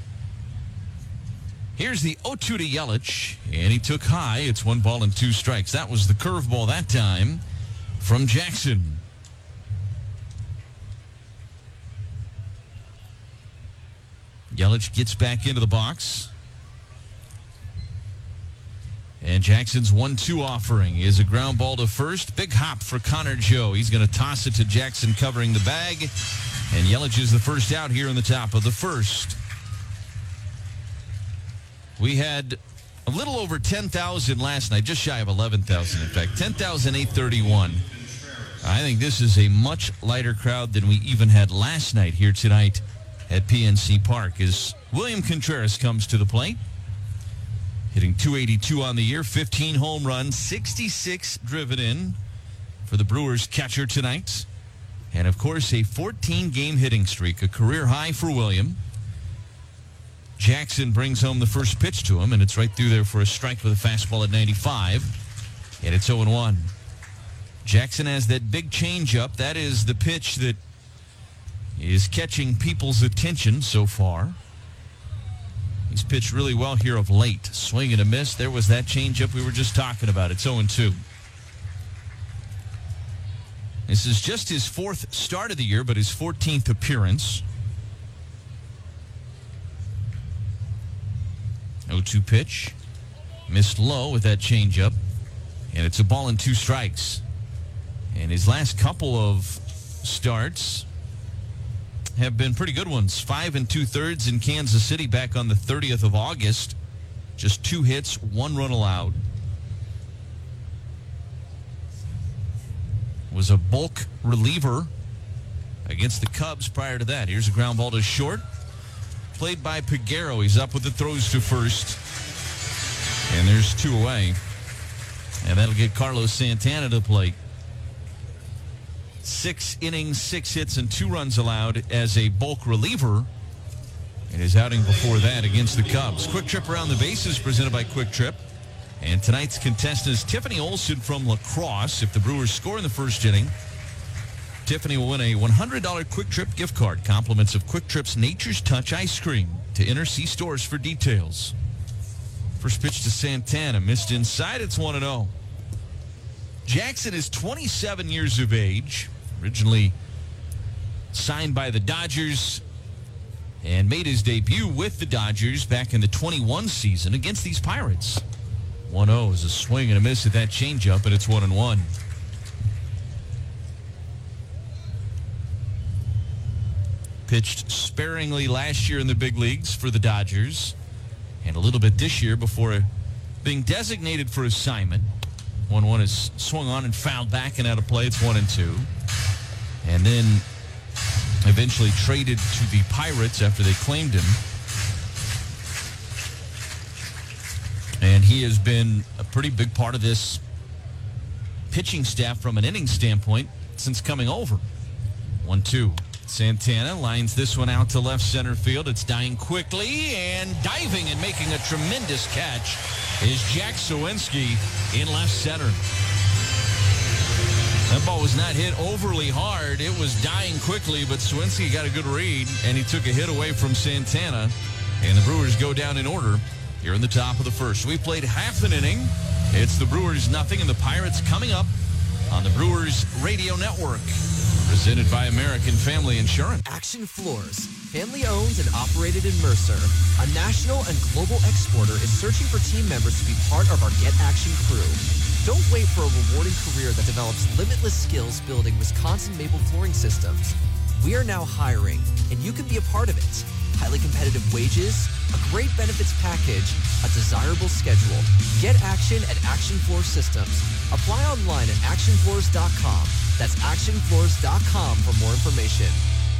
Here's the oh two to Yelich, and he took high. It's one ball and two strikes. That was the curveball that time from Jackson. Yelich gets back into the box. And Jackson's one two offering is a ground ball to first. Big hop for Connor Joe. He's going to toss it to Jackson covering the bag. And Yelich is the first out here in the top of the first. We had a little over ten thousand last night, just shy of eleven thousand, in fact, ten thousand eight hundred thirty-one. I think this is a much lighter crowd than we even had last night here tonight at P N C Park as William Contreras comes to the plate. Hitting two eighty-two on the year, fifteen home runs, sixty-six driven in for the Brewers catcher tonight. And, of course, a fourteen-game hitting streak, a career high for William. Jackson brings home the first pitch to him, and it's right through there for a strike with a fastball at ninety-five. And it's oh and one. Jackson has that big changeup. That is the pitch that is catching people's attention so far. He's pitched really well here of late. Swing and a miss. There was that changeup we were just talking about. It's oh and two. This is just his fourth start of the year, but his fourteenth appearance. oh two pitch. Missed low with that changeup. And it's a ball and two strikes. And his last couple of starts have been pretty good ones. Five and two-thirds in Kansas City back on the thirtieth of August. Just two hits, one run allowed. Was a bulk reliever against the Cubs prior to that. Here's a ground ball to short. Played by Peguero. He's up with the throws to first. And there's two away. And that'll get Carlos Santana to plate. Six innings, six hits, and two runs allowed as a bulk reliever in his outing before that against the Cubs. Quick Trip Around the Bases presented by Quick Trip. And tonight's contestant is Tiffany Olson from La Crosse. If the Brewers score in the first inning, Tiffany will win a one hundred dollars Quick Trip gift card. Compliments of Quick Trip's Nature's Touch ice cream. To enter, see stores for details. First pitch to Santana. Missed inside. It's one and oh. Jackson is twenty-seven years of age. Originally signed by the Dodgers and made his debut with the Dodgers back in the twenty-one season against these Pirates. one oh is a swing and a miss at that changeup, and it's one and one. Pitched sparingly last year in the big leagues for the Dodgers, and a little bit this year before being designated for assignment. one one is swung on and fouled back and out of play. It's one and two. And then eventually traded to the Pirates after they claimed him. And he has been a pretty big part of this pitching staff from an inning standpoint since coming over. one two. Santana lines this one out to left center field. It's dying quickly, and diving and making a tremendous catch is Jack Sawinski in left center. That ball was not hit overly hard. It was dying quickly, but Sawinski got a good read, and he took a hit away from Santana. And the Brewers go down in order here in the top of the first. We played half an inning. It's the Brewers nothing, and the Pirates coming up on the Brewers Radio Network. Presented by American Family Insurance. Action Floors, family owned and operated in Mercer, a national and global exporter, is searching for team members to be part of our Get Action crew. Don't wait for a rewarding career that develops limitless skills building Wisconsin maple flooring systems. We are now hiring, and you can be a part of it. Highly competitive wages, a great benefits package, a desirable schedule. Get action at Action Floor Systems. Apply online at action floors dot com. That's action floors dot com for more information.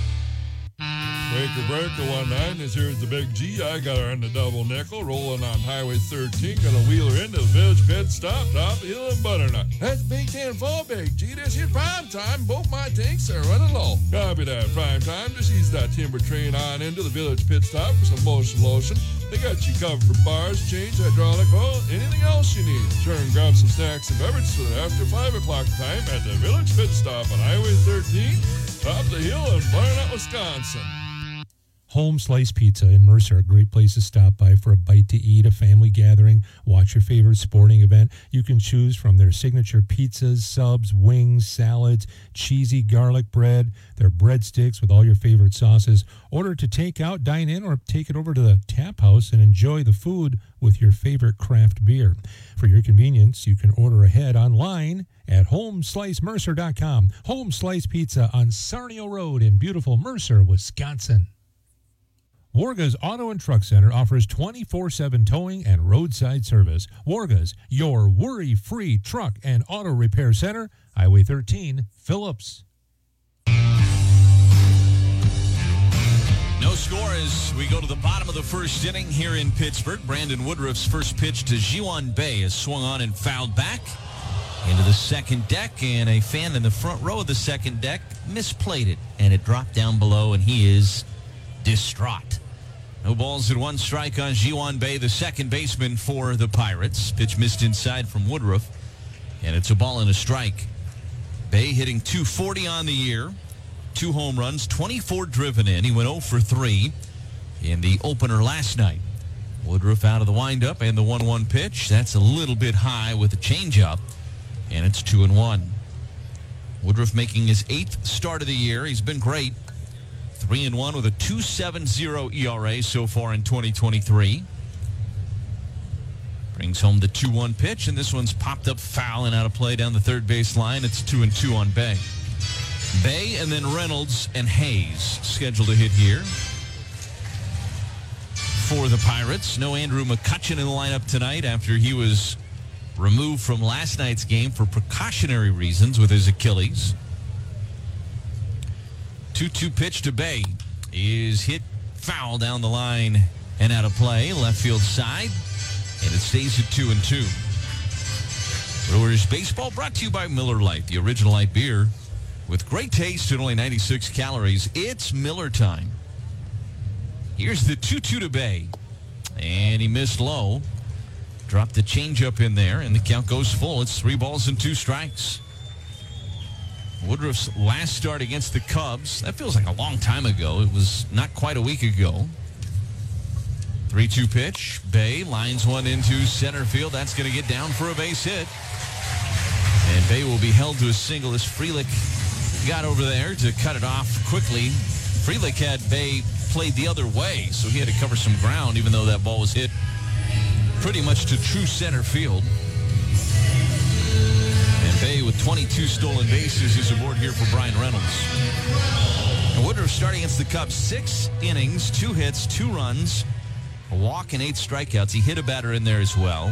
Breaker Breaker one nine, this here's the Big G. I got her on the double nickel, rolling on Highway thirteen, gonna wheel her into the Village Pit Stop, top hill and butternut. That's Big Ten full, Big G. This here prime time, both my tanks are running low. Copy that, prime time. Just ease that timber train on into the Village Pit Stop for some motion lotion. They got you covered for bars, chains, hydraulic oil, anything else you need. Sure, and grab some snacks and beverages for the after five o'clock time at the Village Pit Stop on Highway thirteen, top the hill in Butternut, Wisconsin. Home Slice Pizza in Mercer, a great place to stop by for a bite to eat, a family gathering, watch your favorite sporting event. You can choose from their signature pizzas, subs, wings, salads, cheesy garlic bread, their breadsticks with all your favorite sauces. Order to take out, dine in, or take it over to the tap house and enjoy the food with your favorite craft beer. For your convenience, you can order ahead online at home slice mercer dot com. Home Slice Pizza on Sarnio Road in beautiful Mercer, Wisconsin. Warga's Auto and Truck Center offers twenty-four seven towing and roadside service. Warga's, your worry-free truck and auto repair center, Highway thirteen, Phillips. No score as we go to the bottom of the first inning here in Pittsburgh. Brandon Woodruff's first pitch to Ji-Hwan Bae is swung on and fouled back into the second deck, and a fan in the front row of the second deck misplayed it, and it dropped down below, and he is distraught. No balls and one strike on Ji-Hwan Bae, the second baseman for the Pirates. Pitch missed inside from Woodruff, and it's a ball and a strike. Bae hitting two forty on the year, two home runs, twenty-four driven in. He went oh for three in the opener last night. Woodruff out of the windup and the one one pitch. That's a little bit high with a changeup, and it's two and one. Woodruff making his eighth start of the year. He's been great. Three and one with a two point seven oh E R A so far in twenty twenty-three. Brings home the two one pitch, and this one's popped up foul and out of play down the third base line. It's two and two on Bae. Bae and then Reynolds and Hayes scheduled to hit here for the Pirates. No Andrew McCutchen in the lineup tonight after he was removed from last night's game for precautionary reasons with his Achilles. two two pitch to Bae is hit foul down the line and out of play, left field side, and it stays at two and two. Brewers baseball brought to you by Miller Lite, the original light beer with great taste and only ninety-six calories. It's Miller time. Here's the two two to Bae, and he missed low. Dropped the changeup in there, and the count goes full. It's three balls and two strikes. Woodruff's last start against the Cubs, that feels like a long time ago. It was not quite a week ago. three two pitch. Bae lines one into center field. That's going to get down for a base hit. And Bae will be held to a single as Frelick got over there to cut it off quickly. Frelick had Bae played the other way, so he had to cover some ground, even though that ball was hit pretty much to true center field. And Bae with twenty-two stolen bases is aboard here for Brian Reynolds. And Woodruff starting against the Cubs, six innings, two hits, two runs, a walk, and eight strikeouts. He hit a batter in there as well.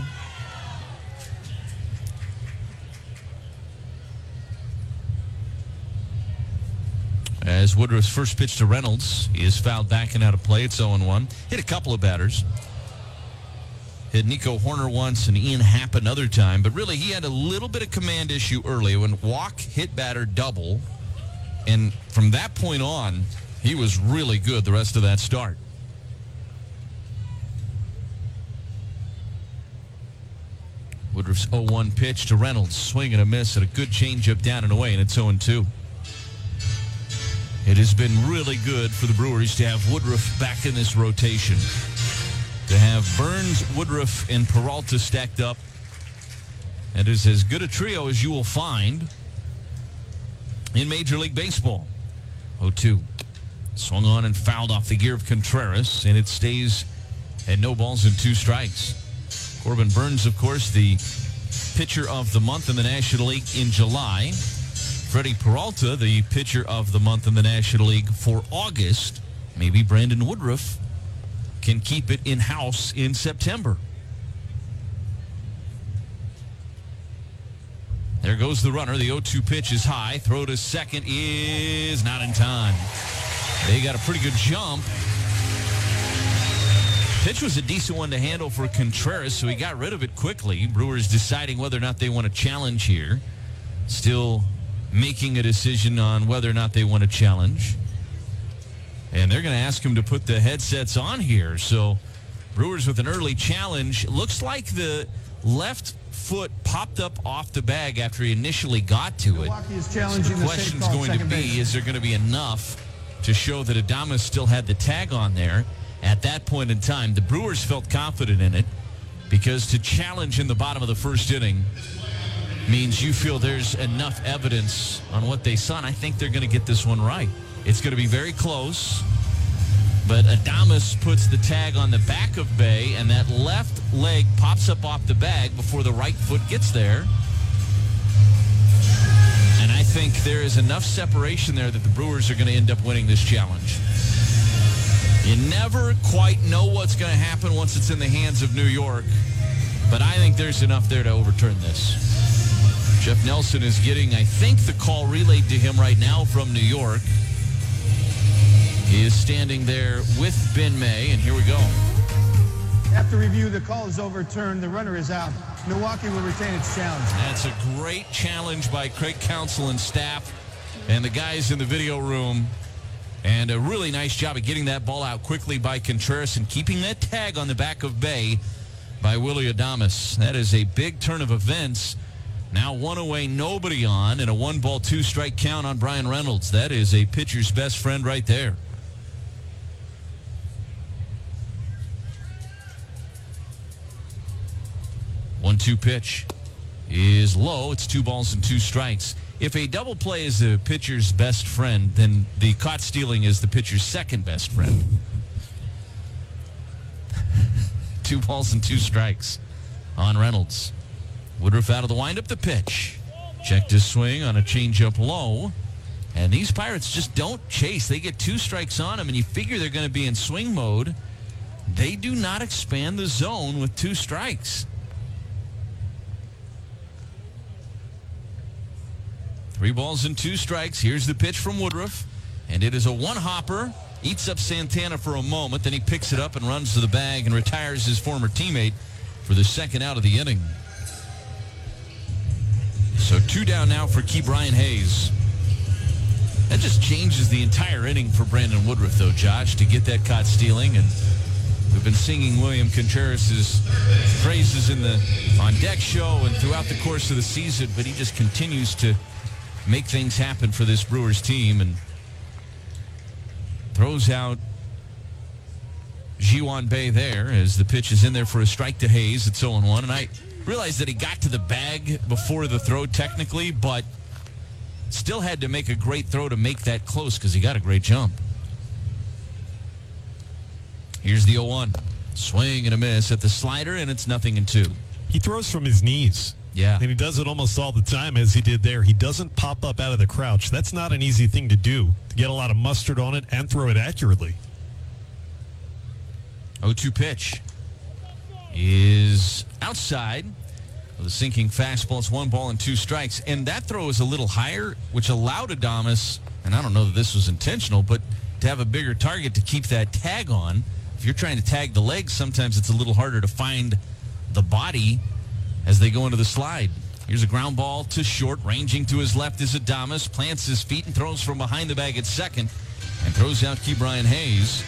As Woodruff's first pitch to Reynolds is fouled back and out of play. It's oh and one. Hit a couple of batters. Hit Nico Horner once and Ian Happ another time. But really, he had a little bit of command issue early when walk, hit batter, double. And from that point on, he was really good the rest of that start. Woodruff's oh one pitch to Reynolds. Swing and a miss and a good changeup down and away, and it's oh and two. It has been really good for the Brewers to have Woodruff back in this rotation. To have Burns, Woodruff, and Peralta stacked up. It is as good a trio as you will find in Major League Baseball. oh two. Swung on and fouled off the gear of Contreras, and it stays at no balls and two strikes. Corbin Burns, of course, the pitcher of the month in the National League in July. Freddie Peralta, the pitcher of the month in the National League for August. Maybe Brandon Woodruff can keep it in-house in September. There goes the runner. The oh two pitch is high. Throw to second is not in time. They got a pretty good jump. Pitch was a decent one to handle for Contreras, so he got rid of it quickly. Brewers deciding whether or not they want to challenge here. Still making a decision on whether or not they want to challenge. And they're going to ask him to put the headsets on here. So Brewers with an early challenge. Looks like the left foot popped up off the bag after he initially got to it. Is So challenging the question's going to be, is there going to be enough to show that Adames still had the tag on there at that point in time? The Brewers felt confident in it because to challenge in the bottom of the first inning means you feel there's enough evidence on what they saw, and I think they're going to get this one right. It's going to be very close, but Adames puts the tag on the back of Bae, and that left leg pops up off the bag before the right foot gets there. And I think there is enough separation there that the Brewers are going to end up winning this challenge. You never quite know what's going to happen once it's in the hands of New York, but I think there's enough there to overturn this. Jeff Nelson is getting, I think, the call relayed to him right now from New York. He is standing there with Ben May, and here we go. After review, the call is overturned. The runner is out. Milwaukee will retain its challenge. That's a great challenge by Craig Counsell and staff and the guys in the video room. And a really nice job of getting that ball out quickly by Contreras and keeping that tag on the back of Bay by Willy Adames. That is a big turn of events. Now one away, nobody on, and a one-ball, two-strike count on Bryan Reynolds. That is a pitcher's best friend right there. one two pitch is low. It's two balls and two strikes. If a double play is the pitcher's best friend, then the caught stealing is the pitcher's second best friend. Two balls and two strikes on Reynolds. Woodruff out of the windup, the pitch. Checked his swing on a changeup low. And these Pirates just don't chase. They get two strikes on them, and you figure they're going to be in swing mode. They do not expand the zone with two strikes. Three balls and two strikes. Here's the pitch from Woodruff. And it is a one-hopper. Eats up Santana for a moment. Then he picks it up and runs to the bag and retires his former teammate for the second out of the inning. So two down now for Ke'Bryan Hayes. That just changes the entire inning for Brandon Woodruff, though, Josh, to get that caught stealing. And we've been singing William Contreras' praises in the on-deck show and throughout the course of the season, but he just continues to make things happen for this Brewers team and throws out Ji-Hwan Bae there as the pitch is in there for a strike to Hayes. It's oh one. And I realized that he got to the bag before the throw technically, but still had to make a great throw to make that close because he got a great jump. Here's the oh one. Swing and a miss at the slider, and it's nothing in two. He throws from his knees. Yeah. And he does it almost all the time as he did there. He doesn't pop up out of the crouch. That's not an easy thing to do, to get a lot of mustard on it and throw it accurately. oh two pitch is outside with a sinking fastball. It's one ball and two strikes. And that throw is a little higher, which allowed Adames, and I don't know that this was intentional, but to have a bigger target to keep that tag on. If you're trying to tag the legs, sometimes it's a little harder to find the body as they go into the slide. Here's a ground ball to short. Ranging to his left is Adames. Plants his feet and throws from behind the bag at second. And throws out Ke'Bryan Hayes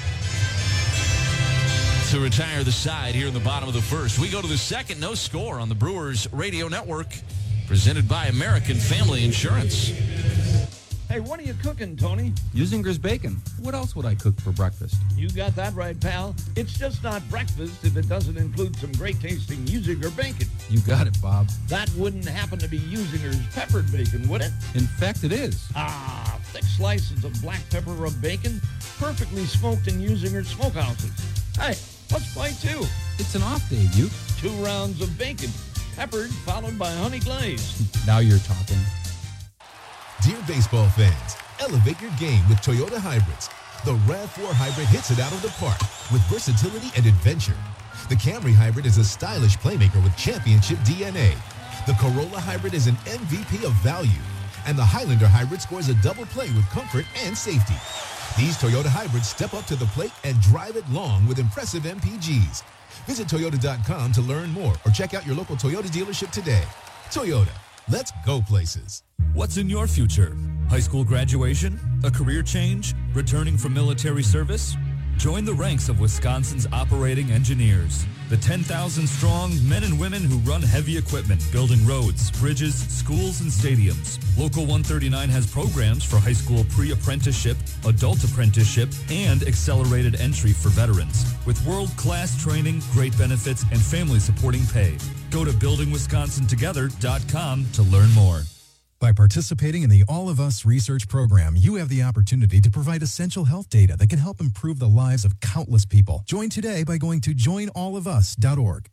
to retire the side here in the bottom of the first. We go to the second. No score on the Brewers Radio Network. Presented by American Family Insurance. Hey, what are you cooking, Tony? Usinger's bacon. What else would I cook for breakfast? You got that right, pal. It's just not breakfast if it doesn't include some great-tasting Usinger bacon. You got it, Bob. That wouldn't happen to be Usinger's peppered bacon, would it? In fact, it is. Ah, thick slices of black pepper rub bacon, perfectly smoked in Usinger's smokehouses. Hey, let's play two. It's an off day, you. Two rounds of bacon, peppered, followed by honey glaze. Now you're talking. Dear baseball fans, elevate your game with Toyota Hybrids. The RAV four Hybrid hits it out of the park with versatility and adventure. The Camry Hybrid is a stylish playmaker with championship D N A. The Corolla Hybrid is an M V P of value. And the Highlander Hybrid scores a double play with comfort and safety. These Toyota Hybrids step up to the plate and drive it long with impressive M P Gs. Visit Toyota dot com to learn more or check out your local Toyota dealership today. Toyota, let's go places. What's in your future? High school graduation? A career change? Returning from military service? Join the ranks of Wisconsin's operating engineers. The ten thousand strong men and women who run heavy equipment, building roads, bridges, schools, and stadiums. Local one thirty-nine has programs for high school pre-apprenticeship, adult apprenticeship, and accelerated entry for veterans. With world-class training, great benefits, and family-supporting pay. Go to building wisconsin together dot com to learn more. By participating in the All of Us research program, you have the opportunity to provide essential health data that can help improve the lives of countless people. Join today by going to join all of us dot org.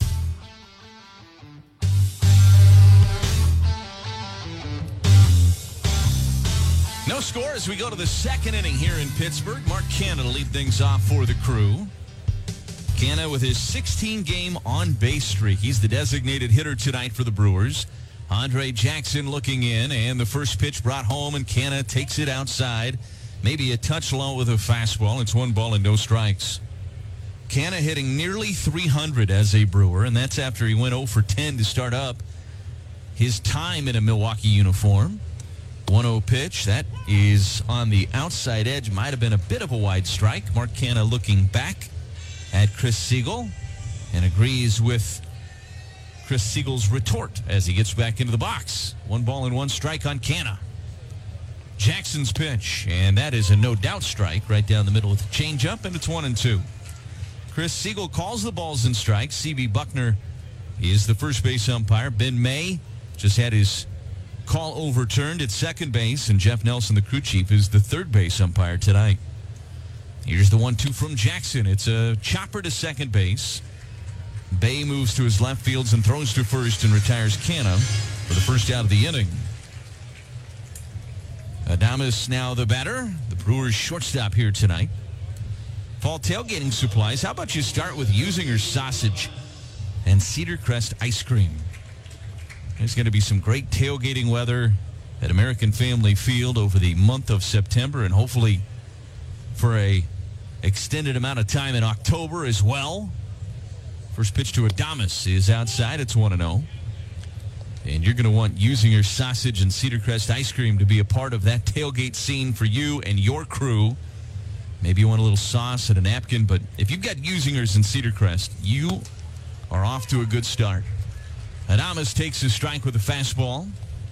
No score as we go to the second inning here in Pittsburgh. Mark Canha to lead things off for the Crew. Canha with his sixteen-game on-base streak. He's the designated hitter tonight for the Brewers. Andre Jackson looking in, and the first pitch brought home, and Canha takes it outside. Maybe a touch low with a fastball. It's one ball and no strikes. Canha hitting nearly three hundred as a Brewer, and that's after he went oh for ten to start up his time in a Milwaukee uniform. one oh pitch. That is on the outside edge. Might have been a bit of a wide strike. Mark Canha looking back at Chris Siegel and agrees with Chris Siegel's retort as he gets back into the box. One ball and one strike on Canha. Jackson's pitch, and that is a no-doubt strike right down the middle with the changeup, and it's one and two. Chris Siegel calls the balls and strikes. C B Buckner is the first base umpire. Ben May just had his call overturned at second base, and Jeff Nelson, the crew chief, is the third base umpire tonight. Here's the one two from Jackson. It's a chopper to second base. Bay moves to his left fields and throws to first and retires Canha for the first out of the inning. Adames now the batter. The Brewers shortstop here tonight. Fall tailgating supplies. How about you start with Usinger's sausage and Cedar Crest ice cream? There's going to be some great tailgating weather at American Family Field over the month of September, and hopefully for a extended amount of time in October as well. First pitch to Adames is outside. It's one and oh. And you're going to want Usinger's sausage and Cedar Crest ice cream to be a part of that tailgate scene for you and your crew. Maybe you want a little sauce and a napkin, but if you've got Usinger's and Cedar Crest, you are off to a good start. Adames takes his strike with a fastball.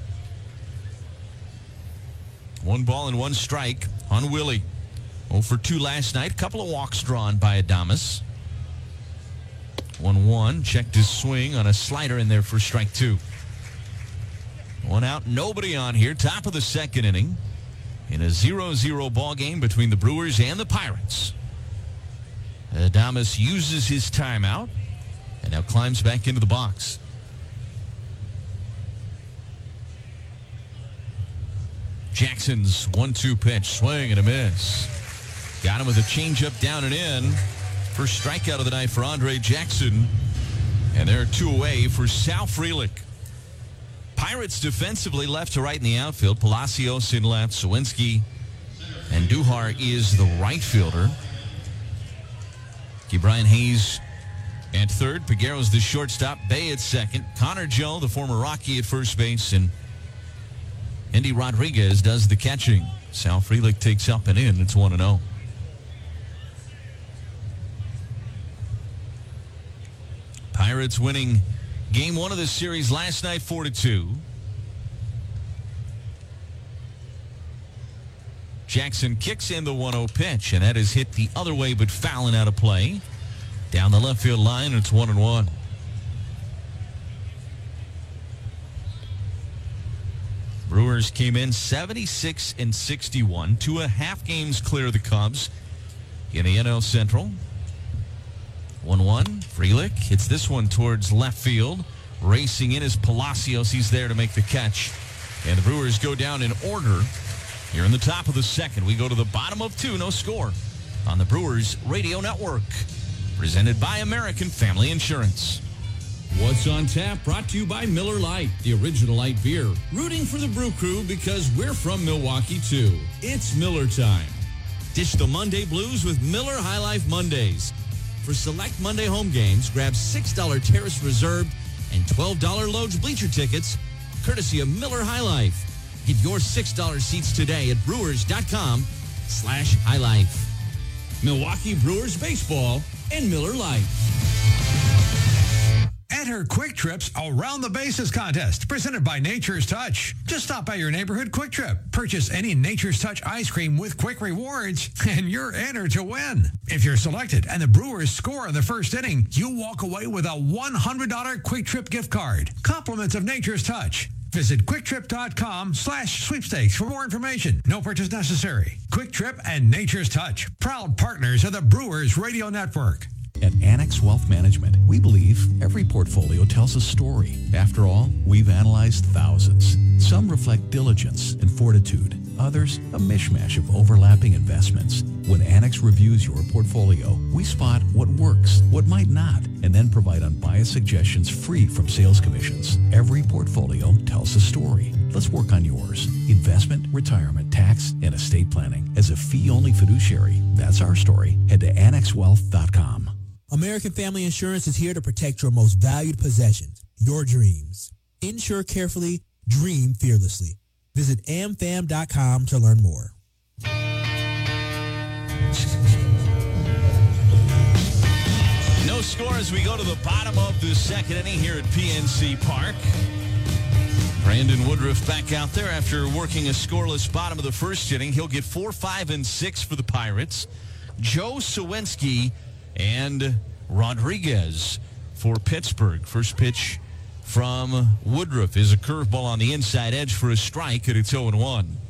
One ball and one strike on Willie. oh for two last night. Couple of walks drawn by Adames. one one. Checked his swing on a slider in there for strike two. One out, nobody on here. Top of the second inning in a zero zero ball game between the Brewers and the Pirates. Adames uses his timeout and now climbs back into the box. Jackson's one two pitch, swing and a miss. Got him with a changeup down and in. First strikeout of the night for Andre Jackson. And they're two away for Sal Frelick. Pirates defensively left to right in the outfield. Palacios in left, Sawinski and Duhar is the right fielder. Brian Hayes at third. Peguero's the shortstop. Bay at second. Connor Joe, the former Rocky, at first base. And Andy Rodriguez does the catching. Sal Frelick takes up and in. It's one and oh. Pirates winning game one of this series last night, four to two. Jackson kicks in the one oh pitch, and that is hit the other way but fouling out of play. Down the left field line, it's one and one. Brewers came in seventy-six and sixty-one, two and a half games clear of the Cubs in the N L Central. one one. Frelick hits this one towards left field. Racing in is Palacios. He's there to make the catch. And the Brewers go down in order. Here in the top of the second, we go to the bottom of two. No score on the Brewers Radio Network. Presented by American Family Insurance. What's on Tap brought to you by Miller Lite, the original light beer. Rooting for the Brew Crew because we're from Milwaukee, too. It's Miller time. Dish the Monday blues with Miller High Life Mondays. For select Monday home games, grab six dollars Terrace Reserved and twelve dollars Loge bleacher tickets, courtesy of Miller High Life. Get your six dollars seats today at brewers.com slash High Life. Milwaukee Brewers Baseball and Miller Lite. Enter Quick Trip's Around the Bases contest, presented by Nature's Touch. Just stop by your neighborhood Quick Trip, purchase any Nature's Touch ice cream with quick rewards, and you're entered to win. If you're selected and the Brewers score in the first inning, you walk away with a one hundred dollars Quick Trip gift card. Compliments of Nature's Touch. Visit quicktrip.com slash sweepstakes for more information. No purchase necessary. Quick Trip and Nature's Touch, proud partners of the Brewers Radio Network. At Annex Wealth Management, we believe every portfolio tells a story. After all, we've analyzed thousands. Some reflect diligence and fortitude. Others, a mishmash of overlapping investments. When Annex reviews your portfolio, we spot what works, what might not, and then provide unbiased suggestions free from sales commissions. Every portfolio tells a story. Let's work on yours. Investment, retirement, tax, and estate planning. As a fee-only fiduciary, that's our story. Head to annex wealth dot com. American Family Insurance is here to protect your most valued possessions, your dreams. Insure carefully, dream fearlessly. Visit a m fam dot com to learn more. No score as we go to the bottom of the second inning here at P N C Park. Brandon Woodruff back out there after working a scoreless bottom of the first inning. He'll get four, five, and six for the Pirates. Joe Sawinski and Rodriguez for Pittsburgh. First pitch from Woodruff is a curveball on the inside edge for a strike, and it's oh and one.